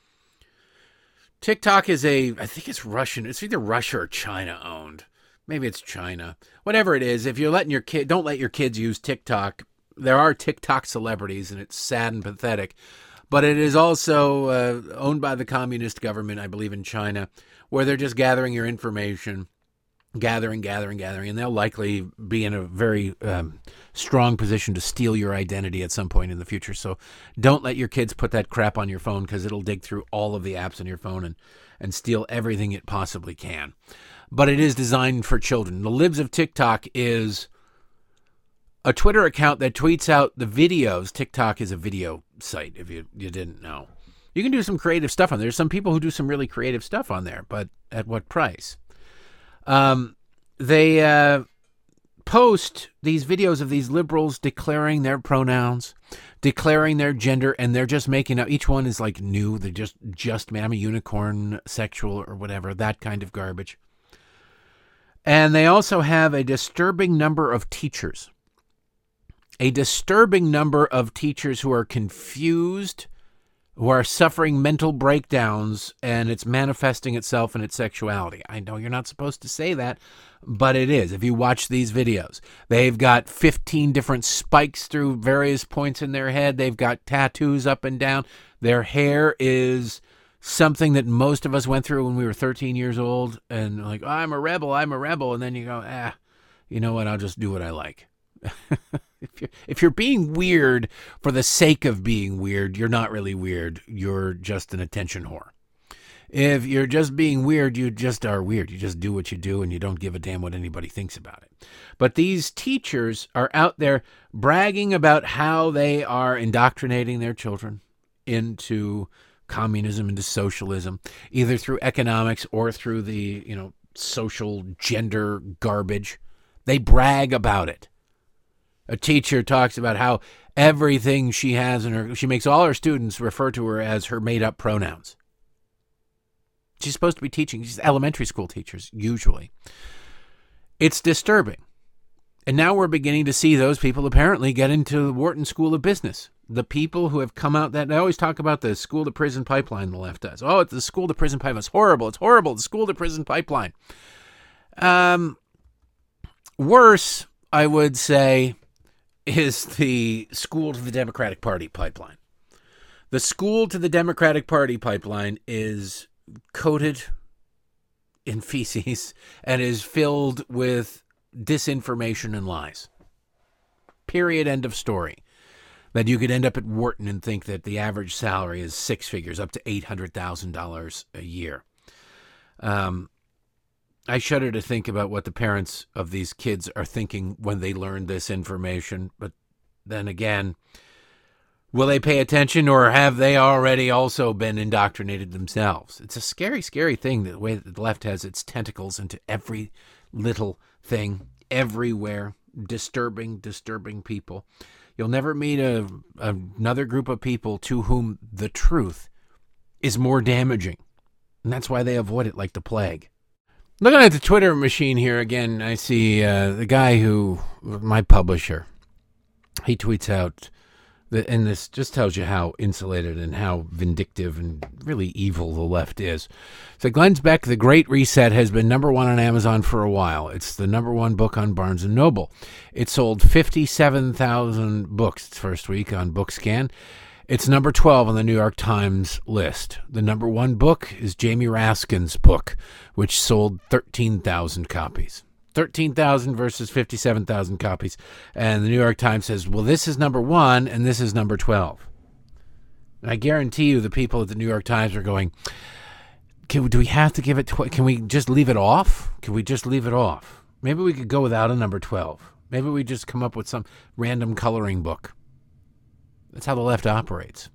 TikTok is I think it's Russian. It's either Russia or China owned. Maybe it's China. Whatever it is, if you're letting your kid, don't let your kids use TikTok. There are TikTok celebrities, and it's sad and pathetic. But it is also owned by the communist government, I believe, in China, where they're just gathering your information. Gathering, and they'll likely be in a very strong position to steal your identity at some point in the future. So don't let your kids put that crap on your phone, because it'll dig through all of the apps on your phone and steal everything it possibly can. But it is designed for children. The Libs of TikTok is a Twitter account that tweets out the videos. TikTok is a video site, if you didn't know. You can do some creative stuff on there. There's some people who do some really creative stuff on there, but at what price? They post these videos of these liberals declaring their pronouns, declaring their gender, and they're just making up. Each one is like new. They're just I'm a unicorn, sexual, or whatever, that kind of garbage. And they also have a disturbing number of teachers. A disturbing number of teachers who are confused, who are suffering mental breakdowns, and it's manifesting itself in its sexuality. I know you're not supposed to say that, but it is. If you watch these videos, they've got 15 different spikes through various points in their head. They've got tattoos up and down. Their hair is something that most of us went through when we were 13 years old, and like, oh, I'm a rebel. And then you go, you know what? I'll just do what I like. If you're being weird for the sake of being weird, you're not really weird. You're just an attention whore. If you're just being weird, you just are weird. You just do what you do, and you don't give a damn what anybody thinks about it. But these teachers are out there bragging about how they are indoctrinating their children into communism, into socialism, either through economics or through the, social gender garbage. They brag about it. A teacher talks about how everything she has she makes all her students refer to her as her made-up pronouns. She's supposed to be teaching. She's elementary school teachers, usually. It's disturbing. And now we're beginning to see those people apparently get into the Wharton School of Business. The people who have come out they always talk about the school-to-prison pipeline, the left does. Oh, it's the school-to-prison pipeline. It's horrible. It's horrible. The school-to-prison pipeline. Worse, I would say, is the school to the Democratic Party pipeline. The school to the Democratic Party pipeline is coated in feces and is filled with disinformation and lies. Period. End of story. That you could end up at Wharton and think that the average salary is six figures, up to $800,000 a year. I shudder to think about what the parents of these kids are thinking when they learn this information. But then again, will they pay attention, or have they already also been indoctrinated themselves? It's a scary, scary thing, the way that the left has its tentacles into every little thing, everywhere, disturbing people. You'll never meet another group of people to whom the truth is more damaging. And that's why they avoid it like the plague. Looking at the Twitter machine here again, I see the guy my publisher, he tweets out, and this just tells you how insulated and how vindictive and really evil the left is. So Glenn Beck, The Great Reset, has been number one on Amazon for a while. It's the number one book on Barnes & Noble. It sold 57,000 books its first week on BookScan. It's number 12 on the New York Times list. The number one book is Jamie Raskin's book, which sold 13,000 copies. 13,000 versus 57,000 copies. And the New York Times says, well, this is number one and this is number 12. And I guarantee you the people at the New York Times are going, do we have to give it, can we just leave it off? Can we just leave it off? Maybe we could go without a number 12. Maybe we just come up with some random coloring book. That's how the left operates.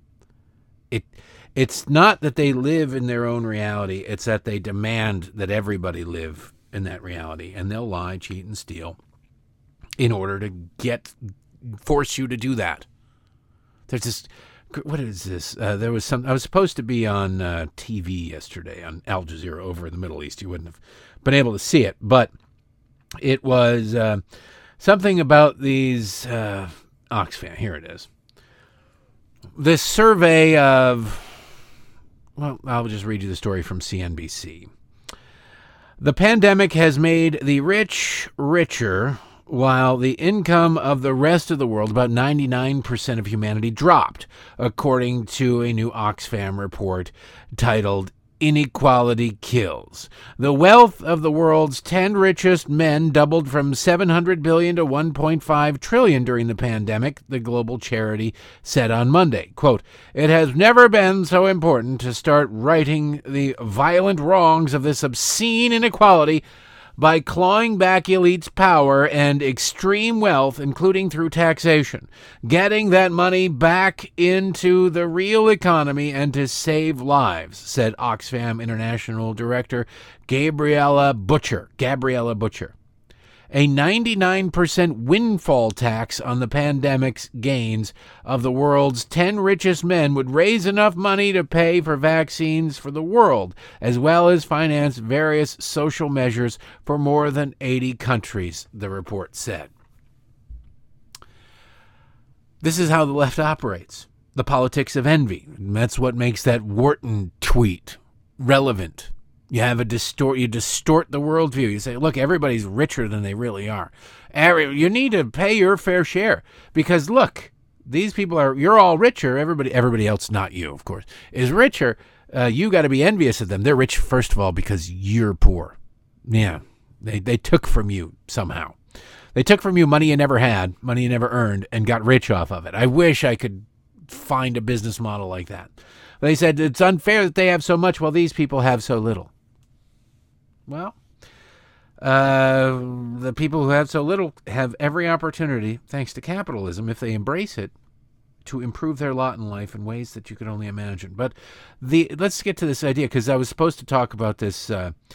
It's not that they live in their own reality. It's that they demand that everybody live in that reality. And they'll lie, cheat, and steal in order to force you to do that. There's this, what is this? I was supposed to be on TV yesterday on Al Jazeera over in the Middle East. You wouldn't have been able to see it. But it was something about these Oxfam. Here it is. This survey of, well, I'll just read you the story from CNBC. The pandemic has made the rich richer, while the income of the rest of the world, about 99% of humanity, dropped, according to a new Oxfam report titled Inequality Kills. The wealth of the world's 10 richest men doubled from $700 billion to $1.5 trillion during the pandemic, the global charity said on Monday. Quote, it has never been so important to start righting the violent wrongs of this obscene inequality by clawing back elites' power and extreme wealth, including through taxation, getting that money back into the real economy and to save lives, said Oxfam International Director Gabriella Butcher. A 99% windfall tax on the pandemic's gains of the world's 10 richest men would raise enough money to pay for vaccines for the world, as well as finance various social measures for more than 80 countries, the report said. This is how the left operates. The politics of envy. And that's what makes that Wharton tweet relevant. You distort the worldview. You say, look, everybody's richer than they really are. You need to pay your fair share because, look, these people you're all richer. Everybody else, not you, of course, is richer. You got to be envious of them. They're rich, first of all, because you're poor. Yeah, they took from you somehow. They took from you money you never had, money you never earned, and got rich off of it. I wish I could find a business model like that. They said it's unfair that they have so much while these people have so little. Well, the people who have so little have every opportunity, thanks to capitalism, if they embrace it, to improve their lot in life in ways that you could only imagine. But let's get to this idea, because I was supposed to talk about this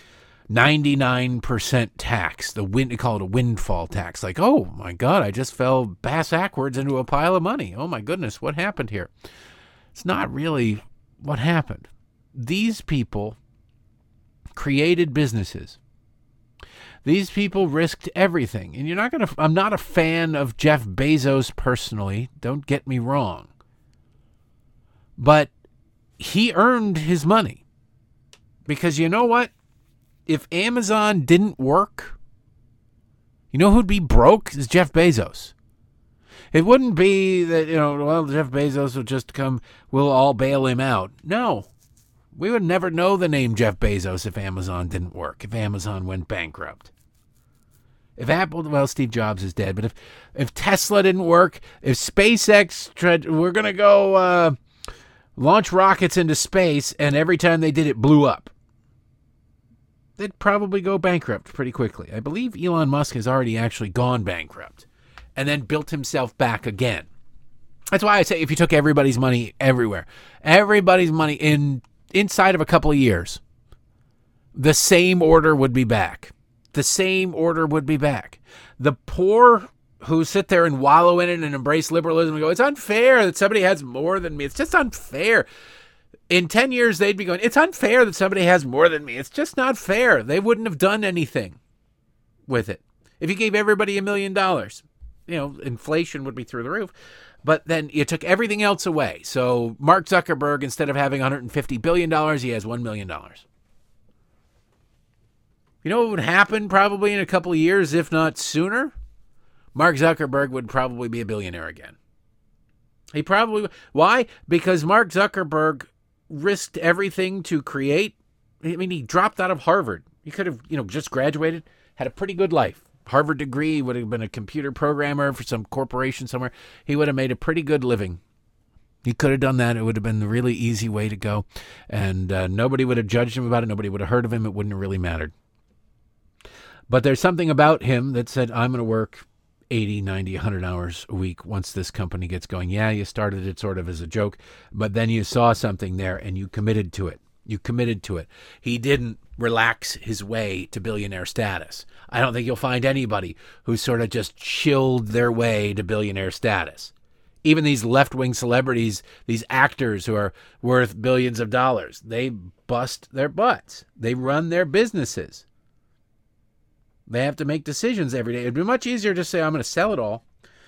99% tax, they call it a windfall tax. Like, oh my God, I just fell backwards into a pile of money. Oh my goodness, what happened here? It's not really what happened. These people created businesses. These people risked everything. And I'm not a fan of Jeff Bezos personally. Don't get me wrong. But he earned his money. Because you know what? If Amazon didn't work, You know who'd be broke? Is Jeff Bezos. It wouldn't be that, Jeff Bezos will just come, we'll all bail him out. No. We would never know the name Jeff Bezos if Amazon didn't work, if Amazon went bankrupt. If Apple, Steve Jobs is dead, but if Tesla didn't work, if SpaceX we're going to go launch rockets into space, and every time they did it blew up, they'd probably go bankrupt pretty quickly. I believe Elon Musk has already actually gone bankrupt and then built himself back again. That's why I say if you took everybody's money everywhere, everybody's money inside of a couple of years, the same order would be back. The same order would be back. The poor who sit there and wallow in it and embrace liberalism and go, it's unfair that somebody has more than me. It's just unfair. In 10 years, they'd be going, it's unfair that somebody has more than me. It's just not fair. They wouldn't have done anything with it. If you gave everybody $1 million, inflation would be through the roof. But then you took everything else away. So Mark Zuckerberg, instead of having $150 billion, he has $1 million. You know what would happen probably in a couple of years, if not sooner? Mark Zuckerberg would probably be a billionaire again. He probably would. Why? Because Mark Zuckerberg risked everything to create. I mean, he dropped out of Harvard. He could have, just graduated, had a pretty good life. Harvard degree, would have been a computer programmer for some corporation somewhere. He would have made a pretty good living. He could have done that. It would have been the really easy way to go. And nobody would have judged him about it. Nobody would have heard of him. It wouldn't have really mattered. But there's something about him that said, I'm going to work 80, 90, 100 hours a week once this company gets going. Yeah, you started it sort of as a joke, but then you saw something there and you committed to it. He didn't relax his way to billionaire status. I don't think you'll find anybody who sort of just chilled their way to billionaire status. Even these left-wing celebrities, these actors who are worth billions of dollars, they bust their butts. They run their businesses. They have to make decisions every day. It'd be much easier to say, I'm going to sell it all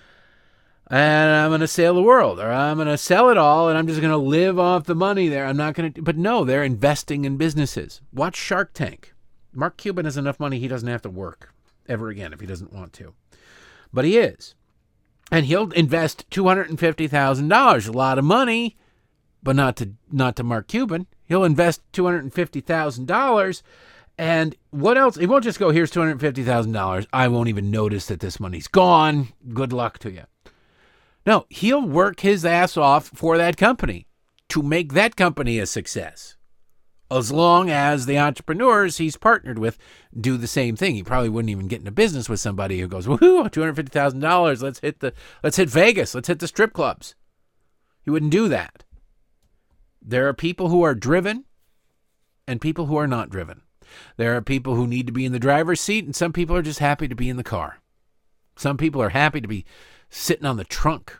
and I'm going to sail the world, or I'm going to sell it all and I'm just going to live off the money there. I'm not going to, but no, they're investing in businesses. Watch Shark Tank. Mark Cuban has enough money he doesn't have to work ever again if he doesn't want to. But he is. And he'll invest $250,000, a lot of money, but not to Mark Cuban. He'll invest $250,000. And what else? He won't just go, here's $250,000. I won't even notice that this money's gone. Good luck to you. No, he'll work his ass off for that company to make that company a success. As long as the entrepreneurs he's partnered with do the same thing. He probably wouldn't even get into business with somebody who goes, woohoo, $250,000. Let's hit Vegas. Let's hit the strip clubs. He wouldn't do that. There are people who are driven and people who are not driven. There are people who need to be in the driver's seat, and some people are just happy to be in the car. Some people are happy to be sitting on the trunk.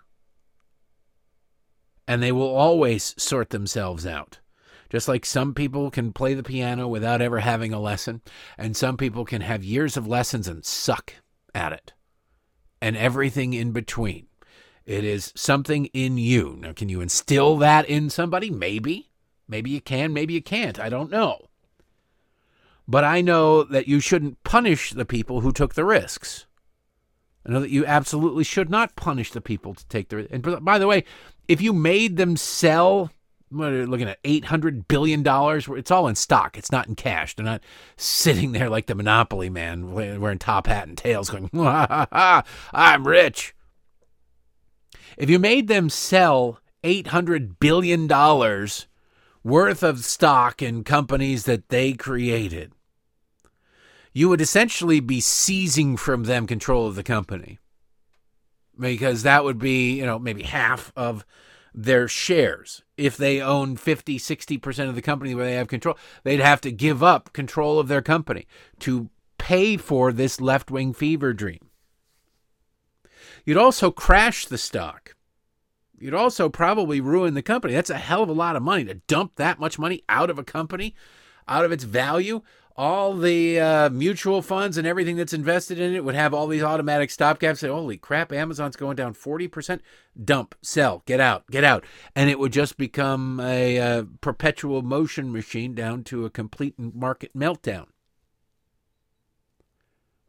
And they will always sort themselves out. Just like some people can play the piano without ever having a lesson, and some people can have years of lessons and suck at it. And everything in between. It is something in you. Now, can you instill that in somebody? Maybe. Maybe you can, maybe you can't. I don't know. But I know that you shouldn't punish the people who took the risks. I know that you absolutely should not punish the people to take the risks. And by the way, if you made them sell, what are you looking at, $800 billion? It's all in stock. It's not in cash. They're not sitting there like the Monopoly man wearing top hat and tails going, I'm rich. If you made them sell $800 billion worth of stock in companies that they created, you would essentially be seizing from them control of the company, because that would be, maybe half of their shares. If they own 50, 60% of the company where they have control, they'd have to give up control of their company to pay for this left-wing fever dream. You'd also crash the stock. You'd also probably ruin the company. That's a hell of a lot of money to dump that much money out of a company, out of its value. All the mutual funds and everything that's invested in it would have all these automatic stopgaps. Say, holy crap, Amazon's going down 40%. Dump, sell, get out. And it would just become a perpetual motion machine down to a complete market meltdown.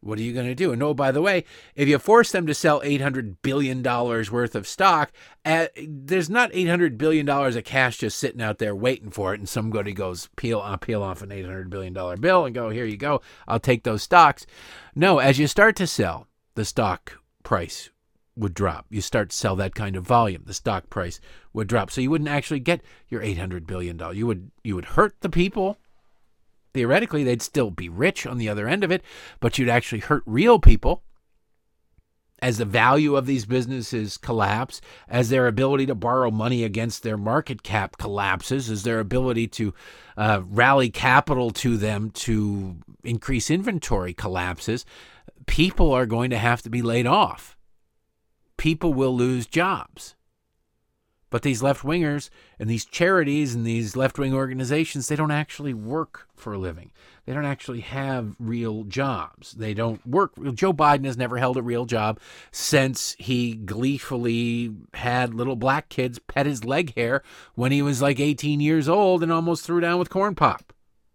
What are you going to do? And oh, by the way, if you force them to sell $800 billion worth of stock, there's not $800 billion of cash just sitting out there waiting for it. And somebody goes, I'll peel off an $800 billion bill and go, here you go. I'll take those stocks. No, as you start to sell, the stock price would drop. You start to sell that kind of volume, the stock price would drop. So you wouldn't actually get your $800 billion. You would hurt the people. Theoretically, they'd still be rich on the other end of it, but you'd actually hurt real people as the value of these businesses collapse, as their ability to borrow money against their market cap collapses, as their ability to rally capital to them to increase inventory collapses. People are going to have to be laid off. People will lose jobs. But these left-wingers and these charities and these left-wing organizations, they don't actually work for a living. They don't actually have real jobs. They don't work. Joe Biden has never held a real job since he gleefully had little black kids pet his leg hair when he was like 18 years old and almost threw down with corn pop.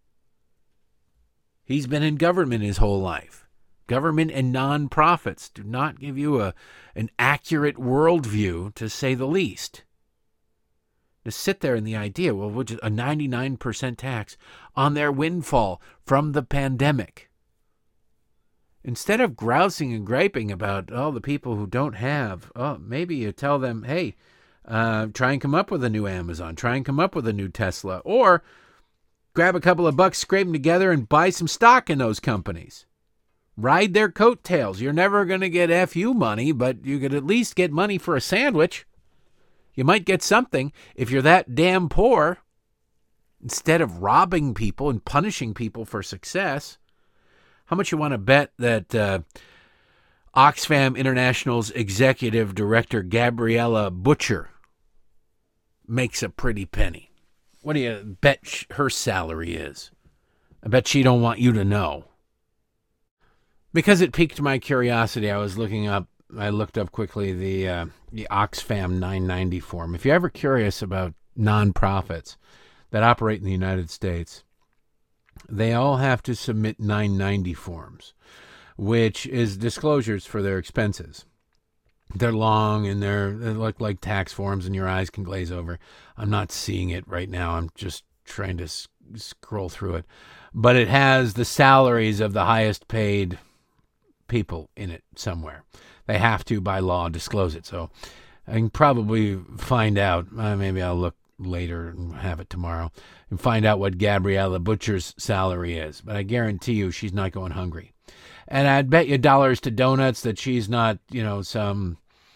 He's been in government his whole life. Government and nonprofits do not give you an accurate worldview, to say the least. To sit there in the idea, well, which is a 99% tax on their windfall from the pandemic. Instead of grousing and griping about, the people who don't have, maybe you tell them, hey, try and come up with a new Amazon, try and come up with a new Tesla, or grab a couple of bucks, scrape them together, and buy some stock in those companies. Ride their coattails. You're never going to get FU money, but you could at least get money for a sandwich. You might get something if you're that damn poor. Instead of robbing people and punishing people for success, how much you want to bet that Oxfam International's executive director, Gabriella Butcher, makes a pretty penny? What do you bet her salary is? I bet she don't want you to know. Because it piqued my curiosity, I looked up quickly the Oxfam 990 form. If you're ever curious about nonprofits that operate in the United States, they all have to submit 990 forms, which is disclosures for their expenses. They're long and they look like tax forms and your eyes can glaze over. I'm not seeing it right now. I'm just trying to scroll through it. But it has the salaries of the highest paid people in it somewhere. They have to, by law, disclose it. So I can probably find out. Maybe I'll look later and have it tomorrow and find out what Gabriella Butcher's salary is. But I guarantee you she's not going hungry. And I'd bet you dollars to donuts that she's not, some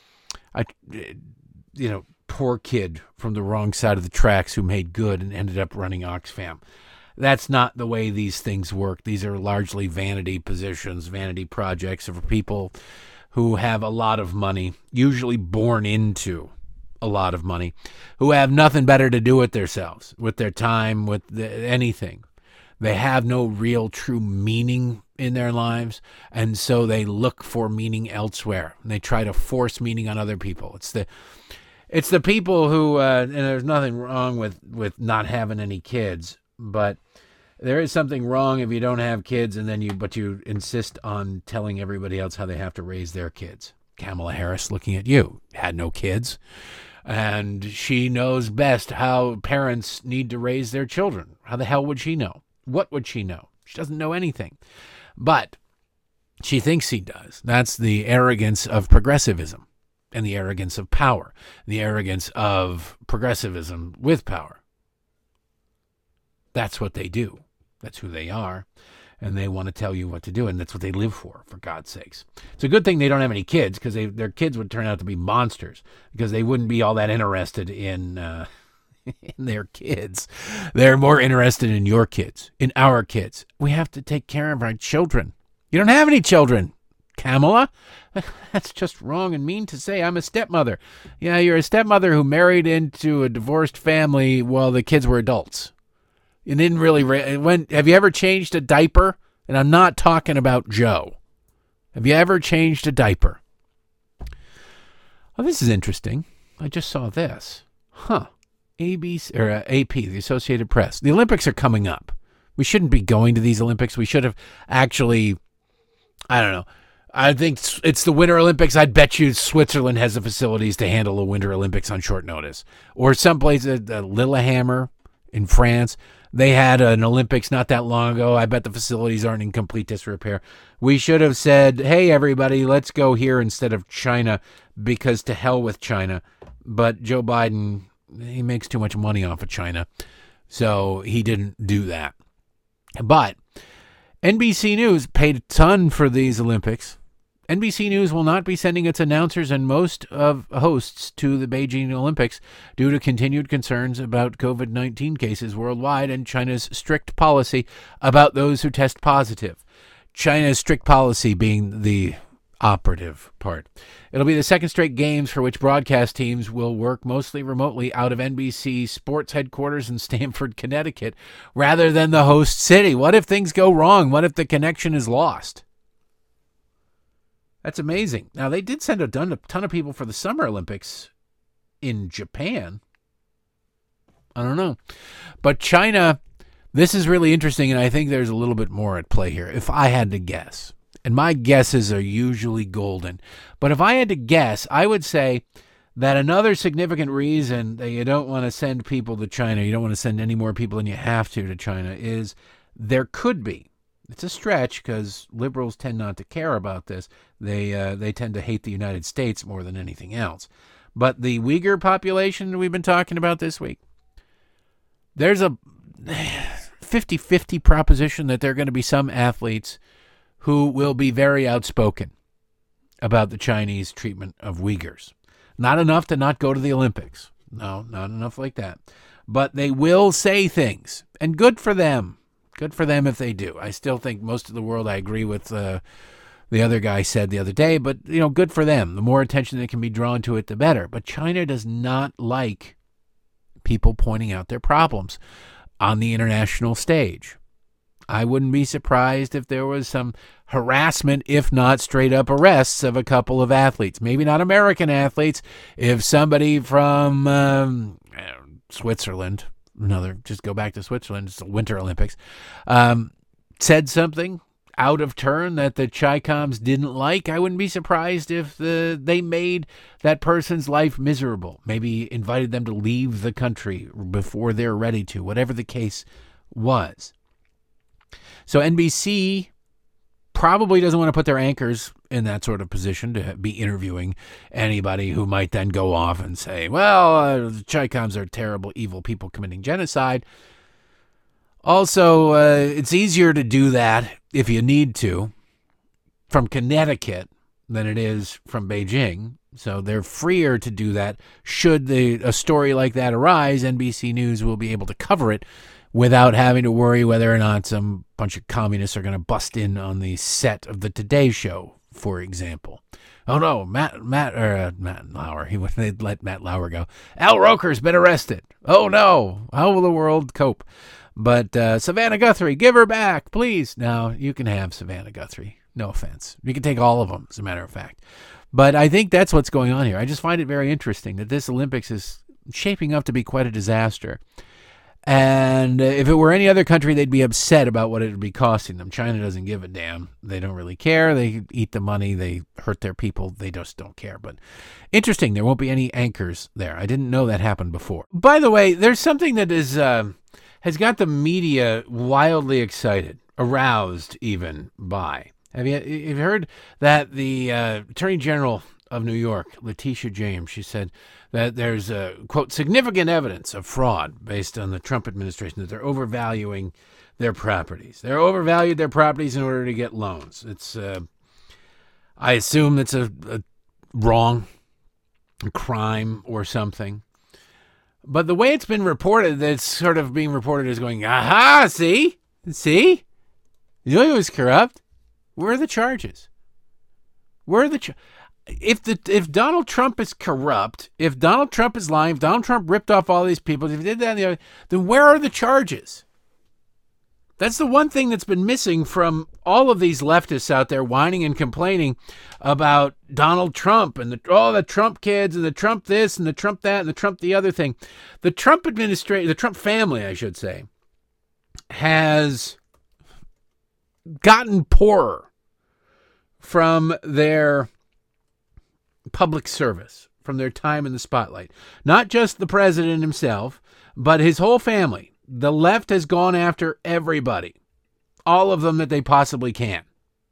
poor kid from the wrong side of the tracks who made good and ended up running Oxfam. That's not the way these things work. These are largely vanity positions, vanity projects for people who have a lot of money, usually born into a lot of money, who have nothing better to do with themselves, with their time, with anything. They have no real true meaning in their lives, and so they look for meaning elsewhere. And they try to force meaning on other people. It's the people who, and there's nothing wrong with not having any kids, but there is something wrong if you don't have kids but you insist on telling everybody else how they have to raise their kids. Kamala Harris looking at you, had no kids, and she knows best how parents need to raise their children. How the hell would she know? What would she know? She doesn't know anything, but she thinks she does. That's the arrogance of progressivism and the arrogance of power, the arrogance of progressivism with power. That's what they do. That's who they are. And they want to tell you what to do. And that's what they live for God's sakes. It's a good thing they don't have any kids, because their kids would turn out to be monsters, because they wouldn't be all that interested in their kids. They're more interested in your kids, in our kids. We have to take care of our children. You don't have any children, Kamala. That's just wrong and mean to say. I'm a stepmother. Yeah, you're a stepmother who married into a divorced family while the kids were adults. You didn't really. Have you ever changed a diaper? And I'm not talking about Joe. Have you ever changed a diaper? Oh, this is interesting. I just saw this. ABC or AP, the Associated Press. The Olympics are coming up. We shouldn't be going to these Olympics. We should have actually I don't know. I think it's the Winter Olympics. I'd bet you Switzerland has the facilities to handle the Winter Olympics on short notice. Or someplace, Lillehammer in France, they had an Olympics not that long ago. I bet the facilities aren't in complete disrepair. We should have said, hey, everybody, let's go here instead of China, because to hell with China. But Joe Biden, he makes too much money off of China, so he didn't do that. But NBC News paid a ton for these Olympics. NBC News will not be sending its announcers and most of hosts to the Beijing Olympics due to continued concerns about COVID-19 cases worldwide and China's strict policy about those who test positive. China's strict policy being the operative part. It'll be the second straight games for which broadcast teams will work mostly remotely out of NBC Sports headquarters in Stamford, Connecticut, rather than the host city. What if things go wrong? What if the connection is lost? That's amazing. Now, they did send a ton of people for the Summer Olympics in Japan. I don't know. But China, this is really interesting, and I think there's a little bit more at play here, if I had to guess. And my guesses are usually golden. But if I had to guess, I would say that another significant reason that you don't want to send people to China, you don't want to send any more people than you have to China, is there could be. It's a stretch because liberals tend not to care about this. They tend to hate the United States more than anything else. But the Uyghur population that we've been talking about this week, there's a 50-50 proposition that there are going to be some athletes who will be very outspoken about the Chinese treatment of Uyghurs. Not enough to not go to the Olympics. No, not enough like that. But they will say things, and good for them. Good for them if they do. I still think most of the world, I agree with the other guy said the other day, but, good for them. The more attention that can be drawn to it, the better. But China does not like people pointing out their problems on the international stage. I wouldn't be surprised if there was some harassment, if not straight up arrests of a couple of athletes. Maybe not American athletes. If somebody from Switzerland, just go back to Switzerland, it's the Winter Olympics, said something out of turn that the Chi-Coms didn't like, I wouldn't be surprised if they made that person's life miserable. Maybe invited them to leave the country before they're ready to, whatever the case was. So NBC probably doesn't want to put their anchors in that sort of position to be interviewing anybody who might then go off and say, well, the Chi-Coms are terrible, evil people committing genocide. Also, it's easier to do that if you need to from Connecticut than it is from Beijing. So they're freer to do that. Should a story like that arise, NBC News will be able to cover it without having to worry whether or not some bunch of communists are going to bust in on the set of the Today Show, for example. Oh no, Matt Lauer. They'd let Matt Lauer go. Al Roker's been arrested. Oh no, how will the world cope? But Savannah Guthrie, give her back, please. Now, you can have Savannah Guthrie. No offense. You can take all of them, as a matter of fact. But I think that's what's going on here. I just find it very interesting that this Olympics is shaping up to be quite a disaster. And if it were any other country, they'd be upset about what it would be costing them. China doesn't give a damn. They don't really care. They eat the money. They hurt their people. They just don't care. But interesting, there won't be any anchors there. I didn't know that happened before. By the way, there's something that is has got the media wildly excited, aroused even by. Have you heard that the Attorney General of New York, Letitia James, she said that there's, quote, significant evidence of fraud based on the Trump administration, that they're overvaluing their properties. They're overvalued their properties in order to get loans. It's, I assume it's a wrong, a crime or something. But the way it's been reported, it's sort of being reported as going, aha, see? You know he was corrupt. Where are the charges? If Donald Trump is corrupt, if Donald Trump is lying, if Donald Trump ripped off all these people, if he did that and the other, then where are the charges? That's the one thing that's been missing from all of these leftists out there whining and complaining about Donald Trump and the Trump kids and the Trump this and the Trump that and the Trump the other thing. The Trump administration, the Trump family, I should say, has gotten poorer from their public service, from their time in the spotlight. Not just the president himself, but his whole family. The left has gone after everybody, all of them that they possibly can.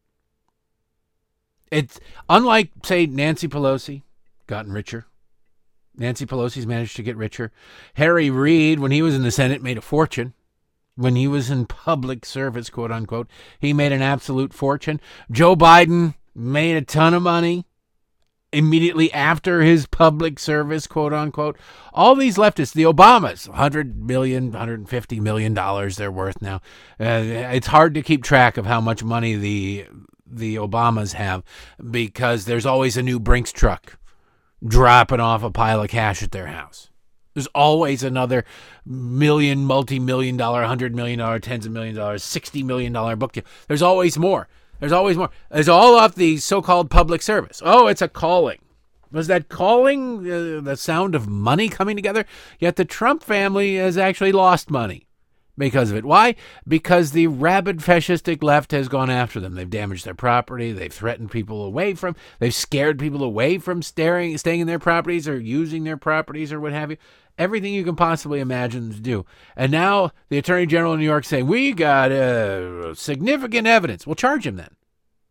It's unlike, say, Nancy Pelosi, gotten richer. Nancy Pelosi's managed to get richer. Harry Reid, when he was in the Senate, made a fortune. When he was in public service, quote unquote, he made an absolute fortune. Joe Biden made a ton of money immediately after his public service, quote unquote. All these leftists, the Obamas, $100 million, $150 million they're worth now. It's hard to keep track of how much money the Obamas have because there's always a new Brinks truck dropping off a pile of cash at their house. There's always another million, multi-million dollar, $100 million, tens of millions of dollars, $60 million book deal. There's always more. There's always more. It's all off the so-called public service. Oh, it's a calling. Was that calling the sound of money coming together? Yet the Trump family has actually lost money because of it. Why? Because the rabid fascistic left has gone after them. They've damaged their property. They've threatened people away from. They've scared people away from staying in their properties or using their properties or what have you. Everything you can possibly imagine to do. And now the Attorney General of New York saying, we got significant evidence. Well, charge him then.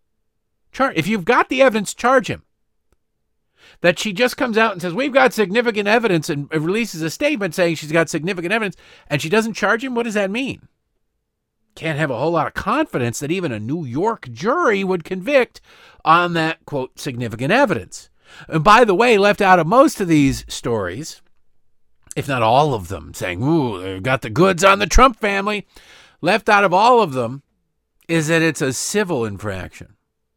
If you've got the evidence, charge him. That she just comes out and says, we've got significant evidence and releases a statement saying she's got significant evidence and she doesn't charge him? What does that mean? Can't have a whole lot of confidence that even a New York jury would convict on that, quote, significant evidence. And by the way, left out of most of these stories, if not all of them, saying, ooh, they've got the goods on the Trump family, left out of all of them is that it's a civil infraction,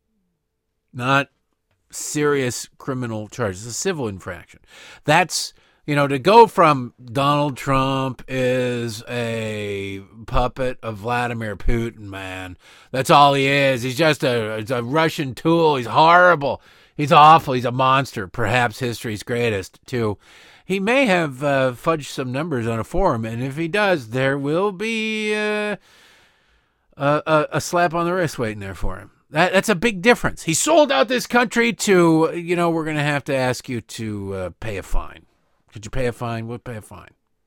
not serious criminal charges. It's a civil infraction. That's, to go from Donald Trump is a puppet of Vladimir Putin, man. That's all he is. He's just a Russian tool. He's horrible. He's awful. He's a monster. Perhaps history's greatest, too. He may have fudged some numbers on a forum, and if he does, there will be a slap on the wrist waiting there for him. That's a big difference. He sold out this country to, we're going to have to ask you to pay a fine. Could you pay a fine? We'll pay a fine.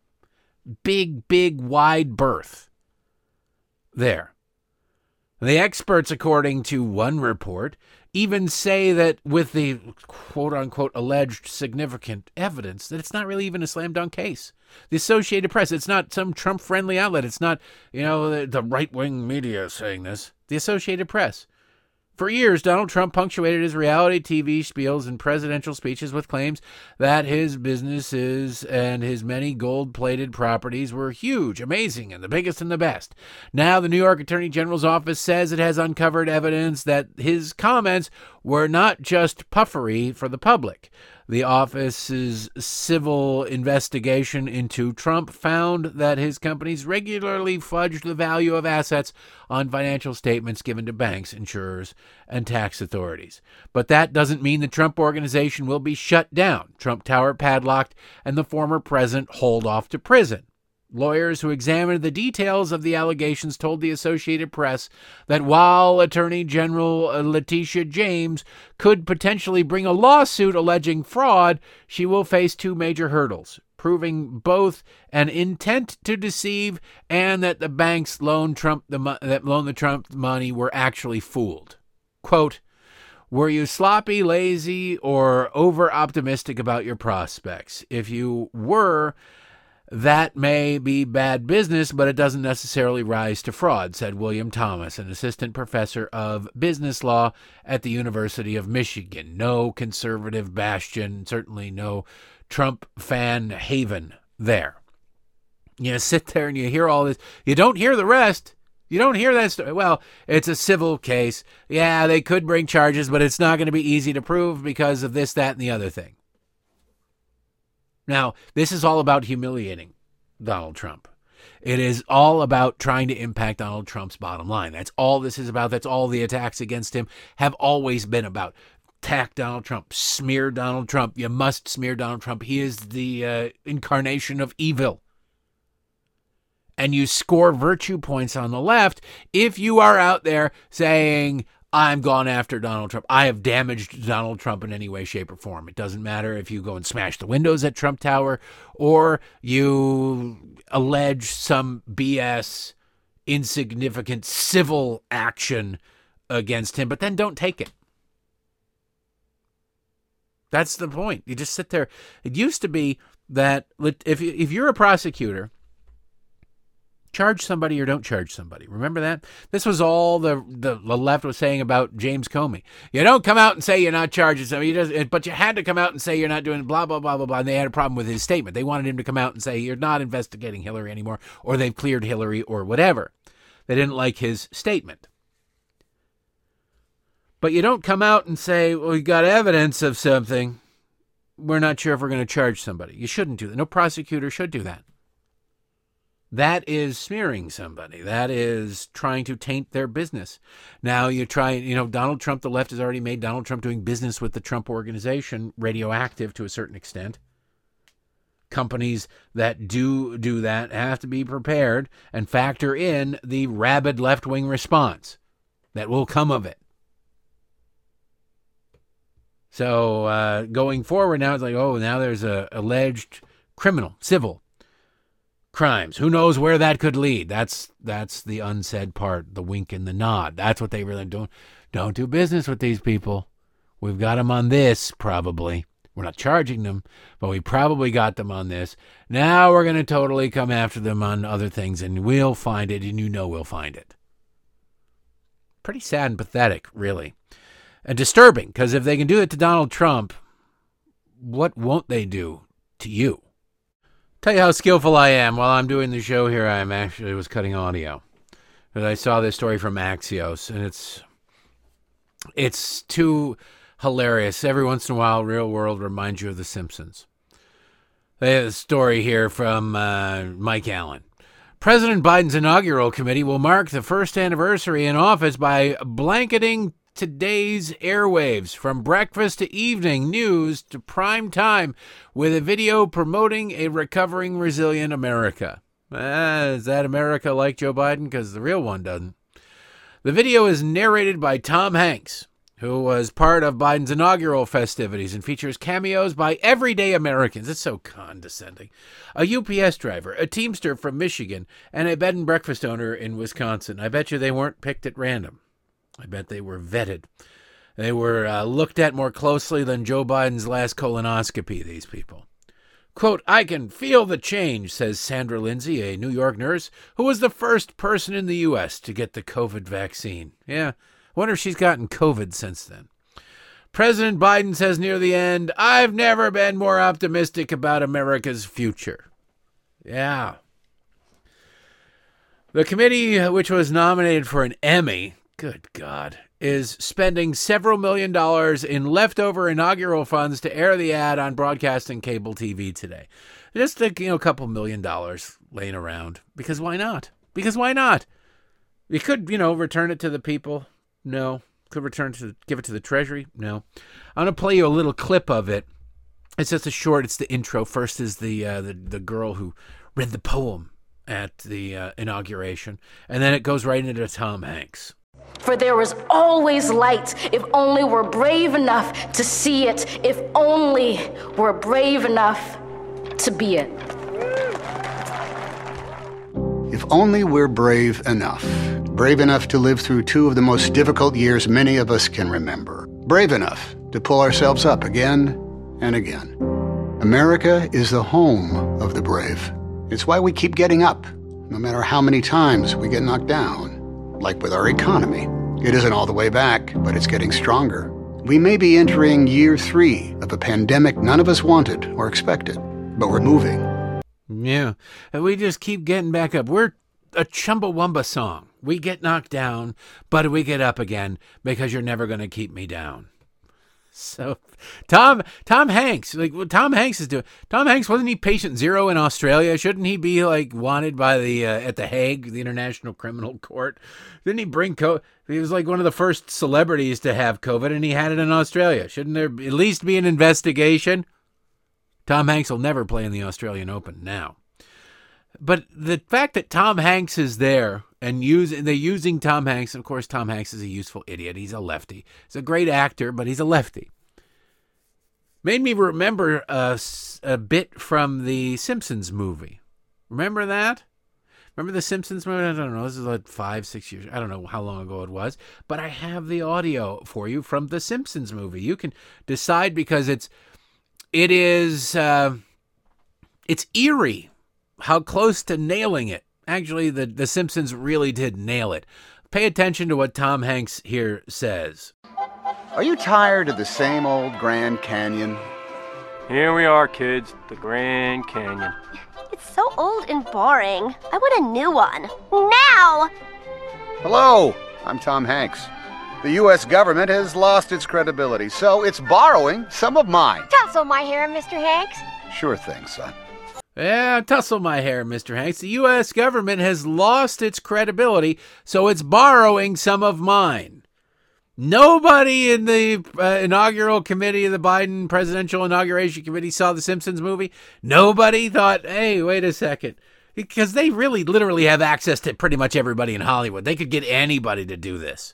Big, wide berth there. The experts, according to one report, even say that with the quote-unquote alleged significant evidence, that it's not really even a slam-dunk case. The Associated Press, it's not some Trump-friendly outlet. It's not, the right-wing media saying this. The Associated Press. For years, Donald Trump punctuated his reality TV spiels and presidential speeches with claims that his businesses and his many gold-plated properties were huge, amazing, and the biggest and the best. Now, the New York Attorney General's office says it has uncovered evidence that his comments were not just puffery for the public. The office's civil investigation into Trump found that his companies regularly fudged the value of assets on financial statements given to banks, insurers, and tax authorities. But that doesn't mean the Trump Organization will be shut down, Trump Tower padlocked, and the former president hauled off to prison. Lawyers who examined the details of the allegations told the Associated Press that while Attorney General Letitia James could potentially bring a lawsuit alleging fraud, she will face two major hurdles, proving both an intent to deceive and that the banks that loaned the Trump money were actually fooled. Quote, were you sloppy, lazy, or over-optimistic about your prospects? If you were, that may be bad business, but it doesn't necessarily rise to fraud, said William Thomas, an assistant professor of business law at the University of Michigan. No conservative bastion, certainly no Trump fan haven there. You sit there and you hear all this. You don't hear the rest. You don't hear that story. Well, it's a civil case. Yeah, they could bring charges, but it's not going to be easy to prove because of this, that, and the other thing. Now, this is all about humiliating Donald Trump. It is all about trying to impact Donald Trump's bottom line. That's all this is about. That's all the attacks against him have always been about. Attack Donald Trump. Smear Donald Trump. You must smear Donald Trump. He is the incarnation of evil. And you score virtue points on the left if you are out there saying, I'm gone after Donald Trump. I have damaged Donald Trump in any way, shape, or form. It doesn't matter if you go and smash the windows at Trump Tower or you allege some BS, insignificant civil action against him, but then don't take it. That's the point. You just sit there. It used to be that if you're a prosecutor, charge somebody or don't charge somebody. Remember that? This was all the left was saying about James Comey. You don't come out and say you're not charging somebody, but you had to come out and say you're not doing blah, blah, blah, blah, blah. And they had a problem with his statement. They wanted him to come out and say you're not investigating Hillary anymore, or they've cleared Hillary, or whatever. They didn't like his statement. But you don't come out and say, well, we got evidence of something. We're not sure if we're going to charge somebody. You shouldn't do that. No prosecutor should do that. That is smearing somebody. That is trying to taint their business. Now Donald Trump, the left has already made Donald Trump doing business with the Trump Organization radioactive to a certain extent. Companies that do that have to be prepared and factor in the rabid left-wing response that will come of it. So going forward now, it's like, now there's a alleged criminal, civil crimes. Who knows where that could lead? That's the unsaid part, the wink and the nod. That's what they really don't do business with these people. We've got them on this, probably. We're not charging them, but we probably got them on this. Now we're going to totally come after them on other things, and we'll find it, and we'll find it. Pretty sad and pathetic, really. And disturbing, because if they can do it to Donald Trump, what won't they do to you? Tell you how skillful I am. While I'm doing the show here, I was cutting audio. And I saw this story from Axios, and it's too hilarious. Every once in a while, Real World reminds you of The Simpsons. They have a story here from Mike Allen. President Biden's inaugural committee will mark the first anniversary in office by blanketing today's airwaves from breakfast to evening news to prime time with a video promoting a recovering, resilient America. Is that America like Joe Biden? Because the real one doesn't. The video is narrated by Tom Hanks, who was part of Biden's inaugural festivities, and features cameos by everyday Americans. It's so condescending. A UPS driver, a Teamster from Michigan, and a bed and breakfast owner in Wisconsin. I bet you they weren't picked at random. I bet they were vetted. They were looked at more closely than Joe Biden's last colonoscopy, these people. Quote, I can feel the change, says Sandra Lindsay, a New York nurse who was the first person in the U.S. to get the COVID vaccine. Yeah, wonder if she's gotten COVID since then. President Biden says near the end, I've never been more optimistic about America's future. Yeah. The committee, which was nominated for an Emmy, good God, is spending several $1 million in leftover inaugural funds to air the ad on broadcast and cable TV today. Just a couple $1 million laying around. Because why not? You could, return it to the people. No. Could give it to the Treasury. No. I'm going to play you a little clip of it. It's just it's the intro. First is the girl who read the poem at the inauguration. And then it goes right into Tom Hanks. For there is always light, if only we're brave enough to see it, if only we're brave enough to be it. If only we're brave enough to live through two of the most difficult years many of us can remember. Brave enough to pull ourselves up again and again. America is the home of the brave. It's why we keep getting up, no matter how many times we get knocked down. Like with our economy. It isn't all the way back, but it's getting stronger. We may be entering year 3 of a pandemic none of us wanted or expected, but we're moving. Yeah, and we just keep getting back up. We're a Chumbawamba song. We get knocked down, but we get up again because you're never going to keep me down. So, Tom Hanks, like what Tom Hanks is doing. Tom Hanks, wasn't he patient zero in Australia? Shouldn't he be wanted by the at the Hague, the International Criminal Court? Didn't he bring COVID? He was one of the first celebrities to have COVID, and he had it in Australia. Shouldn't there at least be an investigation? Tom Hanks will never play in the Australian Open now. But the fact that Tom Hanks is there And they're using Tom Hanks. And of course, Tom Hanks is a useful idiot. He's a lefty. He's a great actor, but he's a lefty. Made me remember a bit from the Simpsons movie. Remember that? Remember the Simpsons movie? I don't know. This is like 5-6 years. I don't know how long ago it was. But I have the audio for you from the Simpsons movie. You can decide because it's eerie how close to nailing it. Actually, the Simpsons really did nail it. Pay attention to what Tom Hanks here says. Are you tired of the same old Grand Canyon? Here we are, kids. The Grand Canyon. It's so old and boring. I want a new one. Now! Hello, I'm Tom Hanks. The U.S. government has lost its credibility, so it's borrowing some of mine. Tussle my hair, Mr. Hanks. Sure thing, son. Yeah, tussle my hair, Mr. Hanks. The U.S. government has lost its credibility, so it's borrowing some of mine. Nobody in the inaugural committee of the Biden presidential inauguration committee saw the Simpsons movie. Nobody thought, hey, wait a second. Because they really literally have access to pretty much everybody in Hollywood. They could get anybody to do this.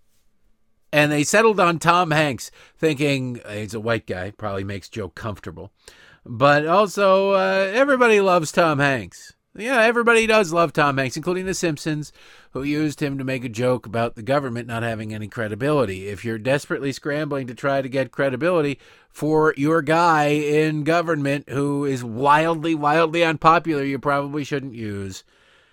And they settled on Tom Hanks, thinking he's a white guy, probably makes Joe comfortable. But also, everybody loves Tom Hanks. Yeah, everybody does love Tom Hanks, including The Simpsons, who used him to make a joke about the government not having any credibility. If you're desperately scrambling to try to get credibility for your guy in government who is wildly, wildly unpopular, you probably shouldn't use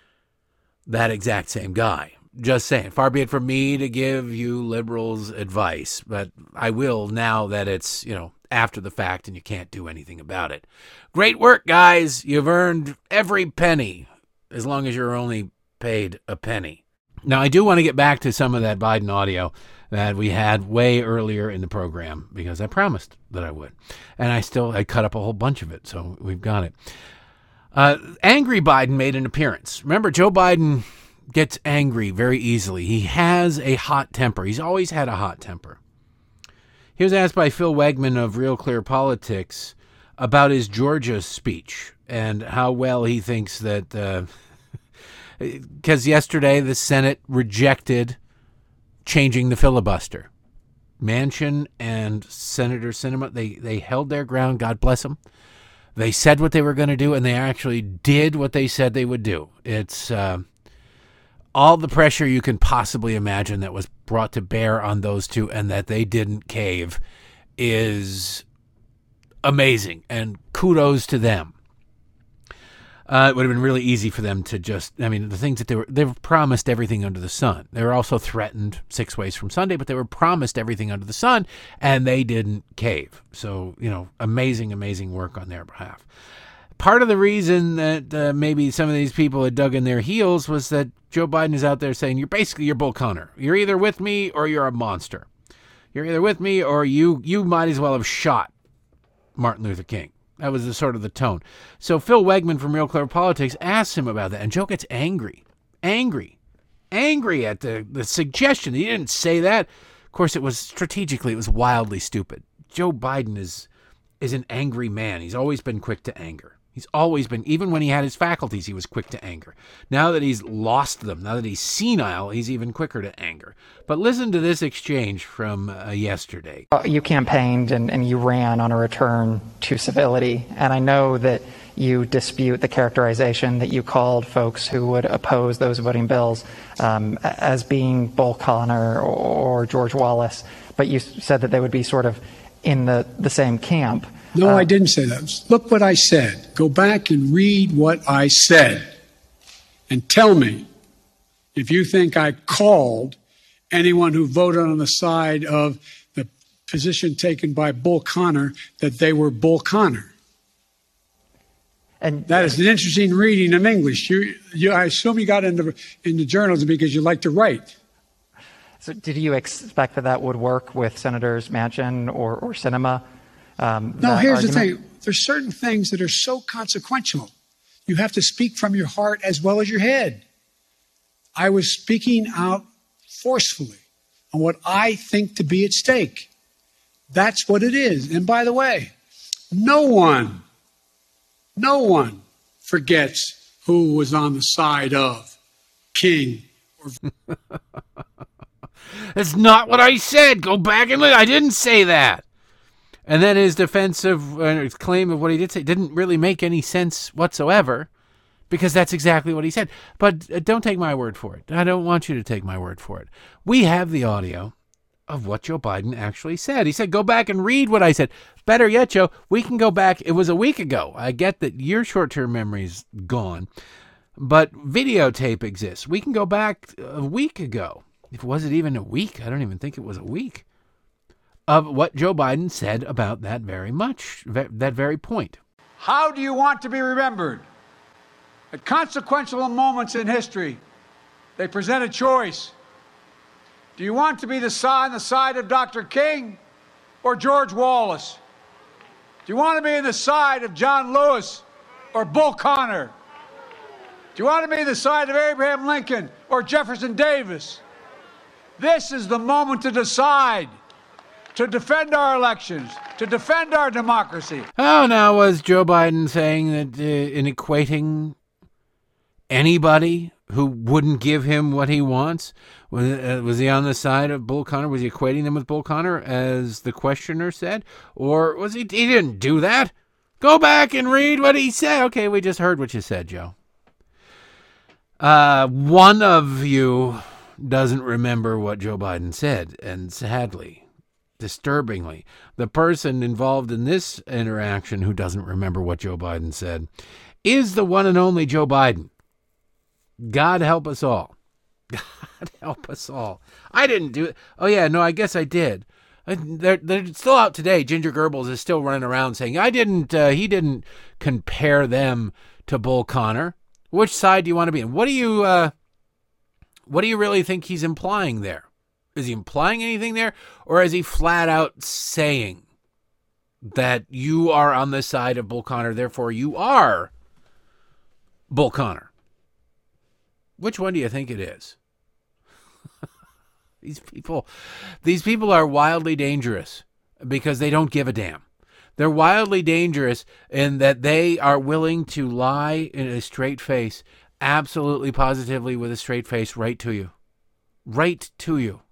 that exact same guy. Just saying. Far be it from me to give you liberals advice, but I will now that it's, after the fact and you can't do anything about it. Great work, guys. You've earned every penny as long as you're only paid a penny. Now, I do want to get back to some of that Biden audio that we had way earlier in the program because I promised that I would. And I cut up a whole bunch of it, so we've got it. Angry Biden made an appearance. Remember, Joe Biden gets angry very easily. He has a hot temper. He's always had a hot temper. He was asked by Phil Wegman of Real Clear Politics about his Georgia speech and how well he thinks that, because yesterday the Senate rejected changing the filibuster. Manchin and Senator Sinema, they held their ground, God bless them. They said what they were going to do, and they actually did what they said they would do. It's all the pressure you can possibly imagine that was brought to bear on those two and that they didn't cave is amazing, and kudos to them. It would have been really easy for them to just, the things that they were promised everything under the sun. They were also threatened 6 ways from Sunday, but they were promised everything under the sun, and they didn't cave. So, amazing, amazing work on their behalf. Part of the reason that maybe some of these people had dug in their heels was that Joe Biden is out there saying, you're Bull Connor. You're either with me or you're a monster. You're either with me or you might as well have shot Martin Luther King. That was the tone. So Phil Wegman from Real Clear Politics asked him about that, and Joe gets angry at the suggestion. He didn't say that. Of course, it was wildly stupid. Joe Biden is an angry man. He's always been quick to anger. He's always been, even when he had his faculties, he was quick to anger. Now that he's lost them, now that he's senile, he's even quicker to anger. But listen to this exchange from yesterday. You campaigned and you ran on a return to civility, and I know that you dispute the characterization that you called folks who would oppose those voting bills as being Bull Connor or George Wallace, but you said that they would be sort of in the same camp. No, I didn't say that. Look what I said. Go back and read what I said and tell me if you think I called anyone who voted on the side of the position taken by Bull Connor that they were Bull Connor. And that is an interesting reading of English. I assume you got into journalism because you like to write. So did you expect that would work with Senators Manchin or Sinema? No, here's the thing. There's certain things that are so consequential. You have to speak from your heart as well as your head. I was speaking out forcefully on what I think to be at stake. That's what it is. And by the way, no one forgets who was on the side of King That's not what I said. Go back and look. I didn't say that. And then his defensive his claim of what he did say didn't really make any sense whatsoever, because that's exactly what he said. But don't take my word for it. I don't want you to take my word for it. We have the audio of what Joe Biden actually said. He said, go back and read what I said. Better yet, Joe, we can go back. It was a week ago. I get that your short-term memory's gone, but videotape exists. We can go back a week ago. Was it even a week? I don't even think it was a week of what Joe Biden said about that that very point. How do you want to be remembered? At consequential moments in history, they present a choice. Do you want to be on the side of Dr. King or George Wallace? Do you want to be on the side of John Lewis or Bull Connor? Do you want to be on the side of Abraham Lincoln or Jefferson Davis? This is the moment to decide, to defend our elections, to defend our democracy. Oh, now was Joe Biden saying that in equating anybody who wouldn't give him what he wants, was he on the side of Bull Connor? Was he equating them with Bull Connor, as the questioner said? Or was he didn't do that? Go back and read what he said. Okay, we just heard what you said, Joe. One of you doesn't remember what Joe Biden said, and sadly, disturbingly, the person involved in this interaction who doesn't remember what Joe Biden said is the one and only Joe Biden. God help us all. God help us all. I didn't do it. Oh, yeah, no, I guess I did. They're still out today. Ginger Goebbels is still running around saying, he didn't compare them to Bull Connor. Which side do you want to be in? What do you really think he's implying there? Is he implying anything there? Or is he flat out saying that you are on the side of Bull Connor, therefore you are Bull Connor? Which one do you think it is? These people are wildly dangerous because they don't give a damn. They're wildly dangerous in that they are willing to lie in a straight face, absolutely positively with a straight face, right to you. Right to you.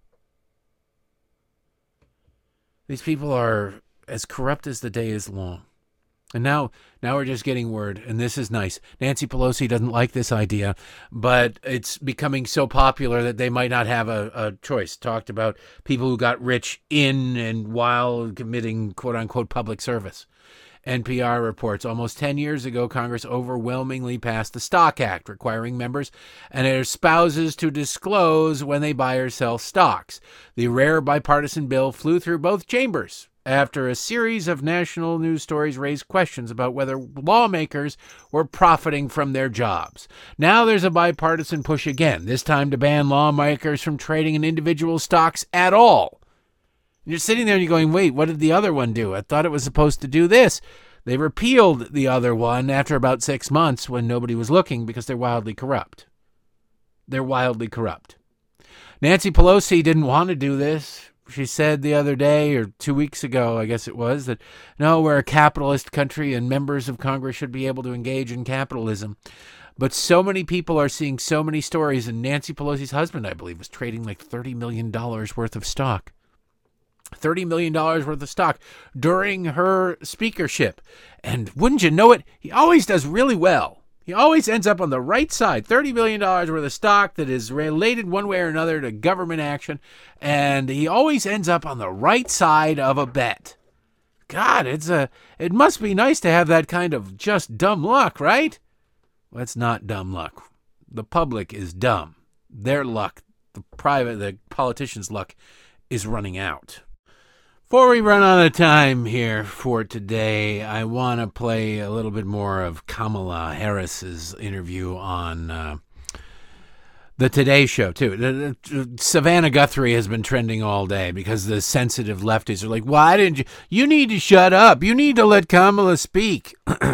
These people are as corrupt as the day is long. And now we're just getting word, and this is nice. Nancy Pelosi doesn't like this idea, but it's becoming so popular that they might not have a choice. Talked about people who got rich in and while committing quote-unquote public service. NPR reports almost 10 years ago, Congress overwhelmingly passed the Stock Act, requiring members and their spouses to disclose when they buy or sell stocks. The rare bipartisan bill flew through both chambers after a series of national news stories raised questions about whether lawmakers were profiting from their jobs. Now there's a bipartisan push again, this time to ban lawmakers from trading in individual stocks at all. And you're sitting there and you're going, wait, what did the other one do? I thought it was supposed to do this. They repealed the other one after about 6 months when nobody was looking because they're wildly corrupt. They're wildly corrupt. Nancy Pelosi didn't want to do this. She said the other day, or 2 weeks ago, I guess it was, that no, we're a capitalist country and members of Congress should be able to engage in capitalism. But so many people are seeing so many stories, and Nancy Pelosi's husband, I believe, was trading like $30 million worth of stock. $30 million worth of stock during her speakership. And wouldn't you know it, he always does really well. He always ends up on the right side. $30 million worth of stock that is related one way or another to government action. And he always ends up on the right side of a bet. God, it must be nice to have that kind of just dumb luck, right? Well, it's not dumb luck. The public is dumb. Their luck, the politicians' luck, is running out. Before we run out of time here for today, I want to play a little bit more of Kamala Harris's interview on the Today Show, too. Savannah Guthrie has been trending all day because the sensitive lefties are like, why didn't you? You need to shut up. You need to let Kamala speak.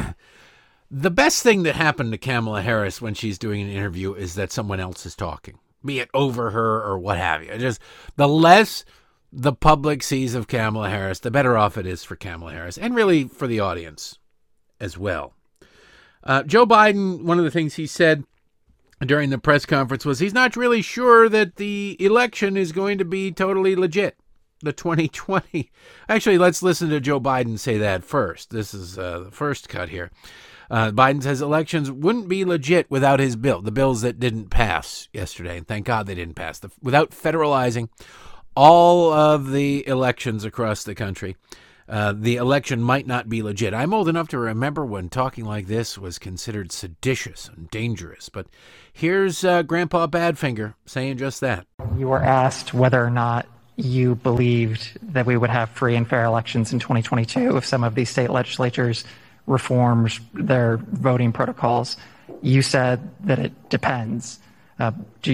The best thing that happened to Kamala Harris when she's doing an interview is that someone else is talking, be it over her or what have you. Just the less the public sees of Kamala Harris, the better off it is for Kamala Harris and really for the audience as well. Joe Biden, one of the things he said during the press conference was he's not really sure that the election is going to be totally legit. The 2020. Actually, let's listen to Joe Biden say that first. This is the first cut here. Biden says elections wouldn't be legit without his bill, the bills that didn't pass yesterday. And thank God they didn't pass. Without federalizing all of the elections across the country, the election might not be legit. I'm old enough to remember when talking like this was considered seditious and dangerous. But here's Grandpa Badfinger saying just that. You were asked whether or not you believed that we would have free and fair elections in 2022 if some of these state legislatures reformed their voting protocols. You said that it depends. Do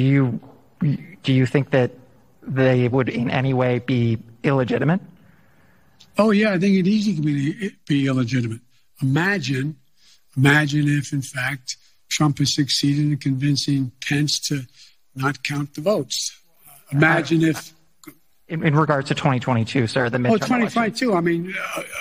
you think that they would in any way be illegitimate? Oh, yeah, I think it easily can be illegitimate. Imagine if, in fact, Trump has succeeded in convincing Pence to not count the votes. Imagine if... In regards to 2022, sir, the midterm 2022. I mean,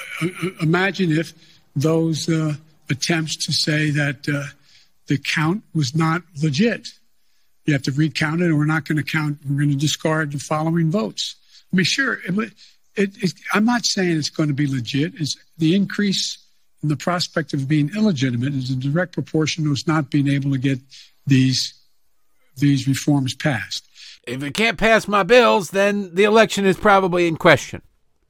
imagine if those attempts to say that the count was not legit. You have to recount it, and we're not going to count. We're going to discard the following votes. I mean, sure, I'm not saying it's going to be legit. It's the increase in the prospect of being illegitimate is a direct proportion to us not being able to get these reforms passed. If it can't pass my bills, then the election is probably in question.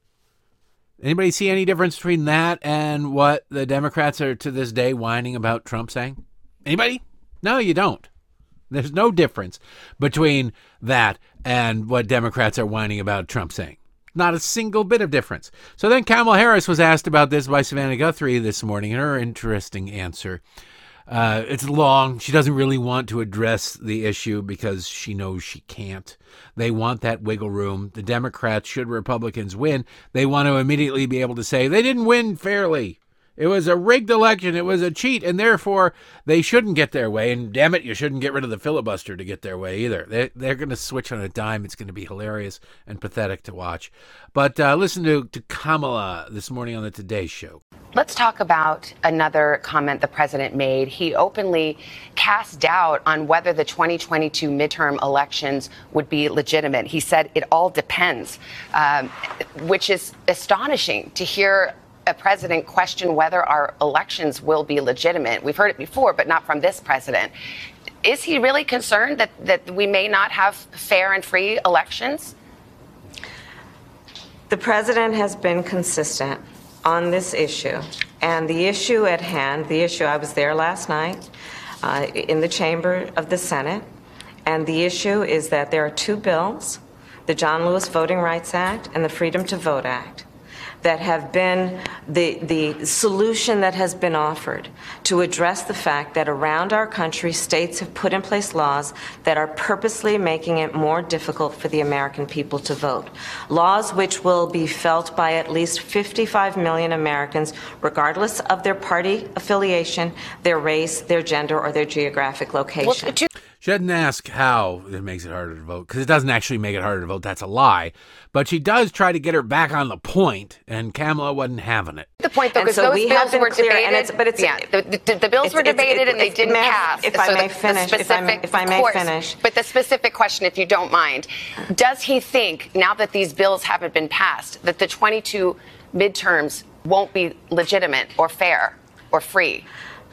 Anybody see any difference between that and what the Democrats are to this day whining about Trump saying? Anybody? No, you don't. There's no difference between that and what Democrats are whining about Trump saying. Not a single bit of difference. So then Kamala Harris was asked about this by Savannah Guthrie this morning, and her interesting answer. It's long. She doesn't really want to address the issue because she knows she can't. They want that wiggle room. The Democrats, should Republicans win, they want to immediately be able to say they didn't win fairly. It was a rigged election. It was a cheat, and therefore they shouldn't get their way. And damn it, you shouldn't get rid of the filibuster to get their way either. They're going to switch on a dime. It's going to be hilarious and pathetic to watch. But listen to Kamala this morning on the Today Show. Let's talk about another comment the president made. He openly cast doubt on whether the 2022 midterm elections would be legitimate. He said it all depends, which is astonishing to hear a president question whether our elections will be legitimate. We've heard it before, but not from this president. Is he really concerned that we may not have fair and free elections? The president has been consistent on this issue. And the issue at hand, I was there last night in the chamber of the Senate, and the issue is that there are two bills, the John Lewis Voting Rights Act and the Freedom to Vote Act, that have been the solution that has been offered to address the fact that around our country, states have put in place laws that are purposely making it more difficult for the American people to vote. Laws which will be felt by at least 55 million Americans, regardless of their party affiliation, their race, their gender, or their geographic location. She doesn't ask how it makes it harder to vote, because it doesn't actually make it harder to vote. That's a lie. But she does try to get her back on the point, and Kamala wasn't having it. The point, though, because those bills were debated. The bills were debated and they didn't pass. If I may finish. But the specific question, if you don't mind, does he think, now that these bills haven't been passed, that the 22 midterms won't be legitimate or fair or free?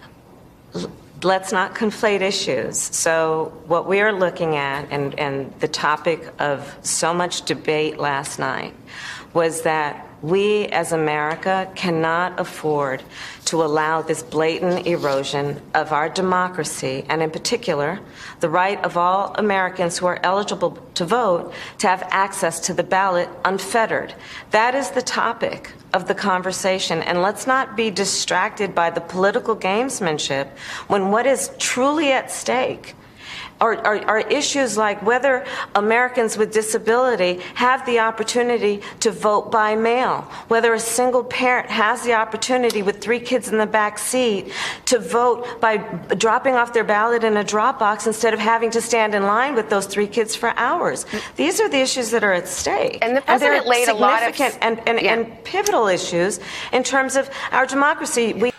Let's not conflate issues. So what we are looking at, and the topic of so much debate last night, was that we as America cannot afford to allow this blatant erosion of our democracy, and in particular, the right of all Americans who are eligible to vote to have access to the ballot unfettered. That is the topic of the conversation, and let's not be distracted by the political gamesmanship when what is truly at stake are issues like whether Americans with disability have the opportunity to vote by mail, whether a single parent has the opportunity with 3 kids in the back seat to vote by dropping off their ballot in a drop box instead of having to stand in line with those 3 kids for hours. These are the issues that are at stake. And the president laid a lot of significant and pivotal issues in terms of our democracy.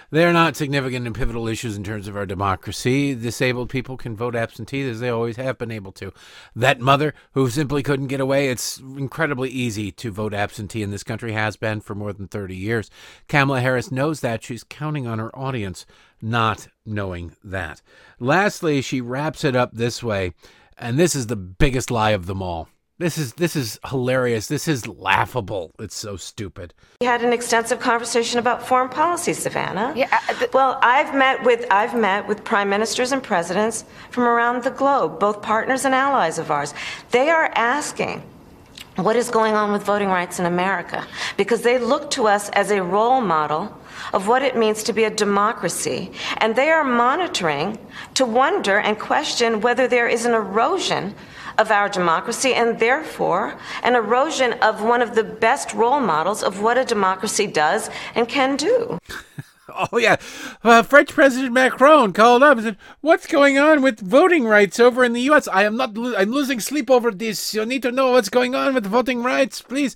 They're not significant and pivotal issues in terms of our democracy. Disabled people can vote absentee as they always have been able to. That mother who simply couldn't get away, it's incredibly easy to vote absentee in this country, has been for more than 30 years. Kamala Harris knows that. She's counting on her audience not knowing that. Lastly, she wraps it up this way, and this is the biggest lie of them all. This is hilarious. This is laughable. It's so stupid. We had an extensive conversation about foreign policy, Savannah. Yeah, well, I've met with prime ministers and presidents from around the globe, both partners and allies of ours. They are asking what is going on with voting rights in America, because they look to us as a role model of what it means to be a democracy, and they are monitoring to wonder and question whether there is an erosion of our democracy, and therefore an erosion of one of the best role models of what a democracy does and can do. Oh, yeah. French President Macron called up and said, what's going on with voting rights over in the U.S.? I'm losing sleep over this. You need to know what's going on with voting rights, please.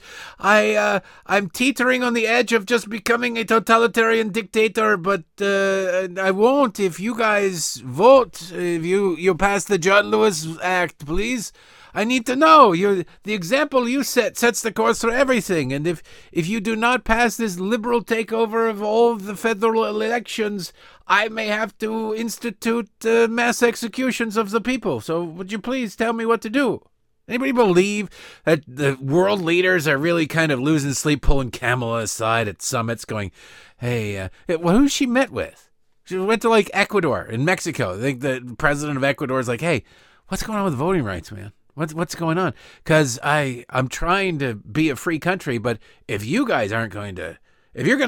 I'm teetering on the edge of just becoming a totalitarian dictator, but I won't if you guys vote, if you pass the John Lewis Act, please. I need to know. The example you sets the course for everything. And if you do not pass this liberal takeover of all of the federal elections, I may have to institute mass executions of the people. So would you please tell me what to do? Anybody believe that the world leaders are really kind of losing sleep, pulling Kamala aside at summits going, hey, who she met with? She went to like Ecuador and Mexico. I think the president of Ecuador is like, hey, what's going on with voting rights, man? What's going on? Because I'm trying to be a free country, but if you guys aren't going to, if you're going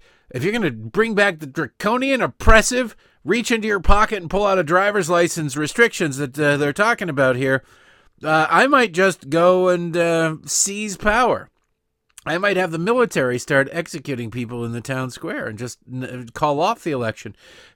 to bring back the draconian, oppressive, reach into your pocket and pull out a driver's license restrictions that they're talking about here, I might just go and seize power. I might have the military start executing people in the town square and just call off the election.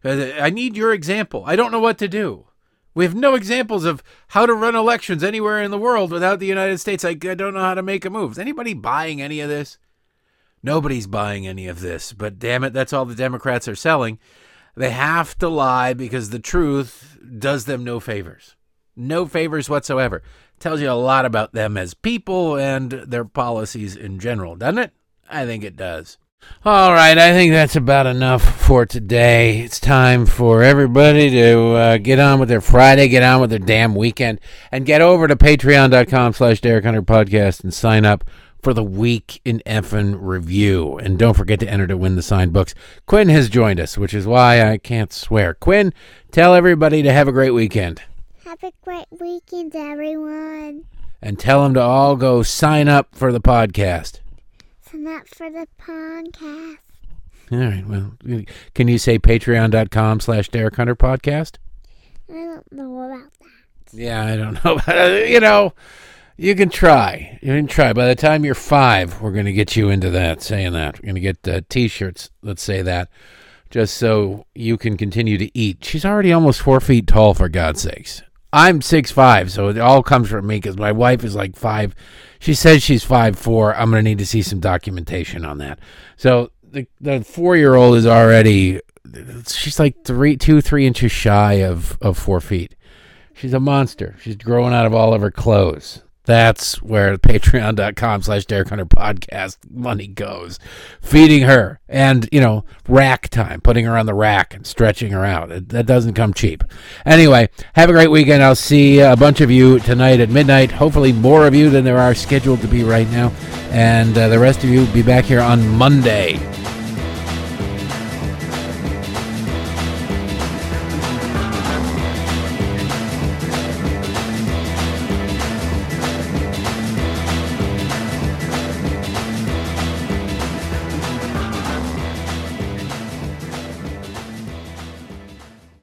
I need your example. I don't know what to do. We have no examples of how to run elections anywhere in the world without the United States. I don't know how to make a move. Is anybody buying any of this? Nobody's buying any of this. But damn it, that's all the Democrats are selling. They have to lie because the truth does them no favors. No favors whatsoever. Tells you a lot about them as people and their policies in general, doesn't it? I think it does. All right, I think that's about enough for today. It's time for everybody to get on with their Friday, get on with their damn weekend, and get over to patreon.com/Derek Hunter Podcast and sign up for the Week in Effin' Review. And don't forget to enter to win the signed books. Quinn has joined us, which is why I can't swear. Quinn, tell everybody to have a great weekend. Have a great weekend, everyone. And tell them to all go sign up for the podcast. Sign up for the podcast. All right, well, can you say patreon.com/Derek Hunter Podcast? I don't know about that. Yeah, I don't know. You know, you can try. You can try. By the time you're 5, we're going to get you into that, saying that. We're going to get T-shirts, let's say that, just so you can continue to eat. She's already almost 4 feet tall, for God's sakes. I'm 6'5", so it all comes from me because my wife is like 5. She says she's 5'4". I'm going to need to see some documentation on that. So the 4-year-old is already, she's like 3 inches shy of 4 feet. She's a monster. She's growing out of all of her clothes. That's where patreon.com/Derek Hunter Podcast money goes. Feeding her and, rack time, putting her on the rack and stretching her out. That doesn't come cheap. Anyway, have a great weekend. I'll see a bunch of you tonight at midnight. Hopefully more of you than there are scheduled to be right now. And the rest of you will be back here on Monday.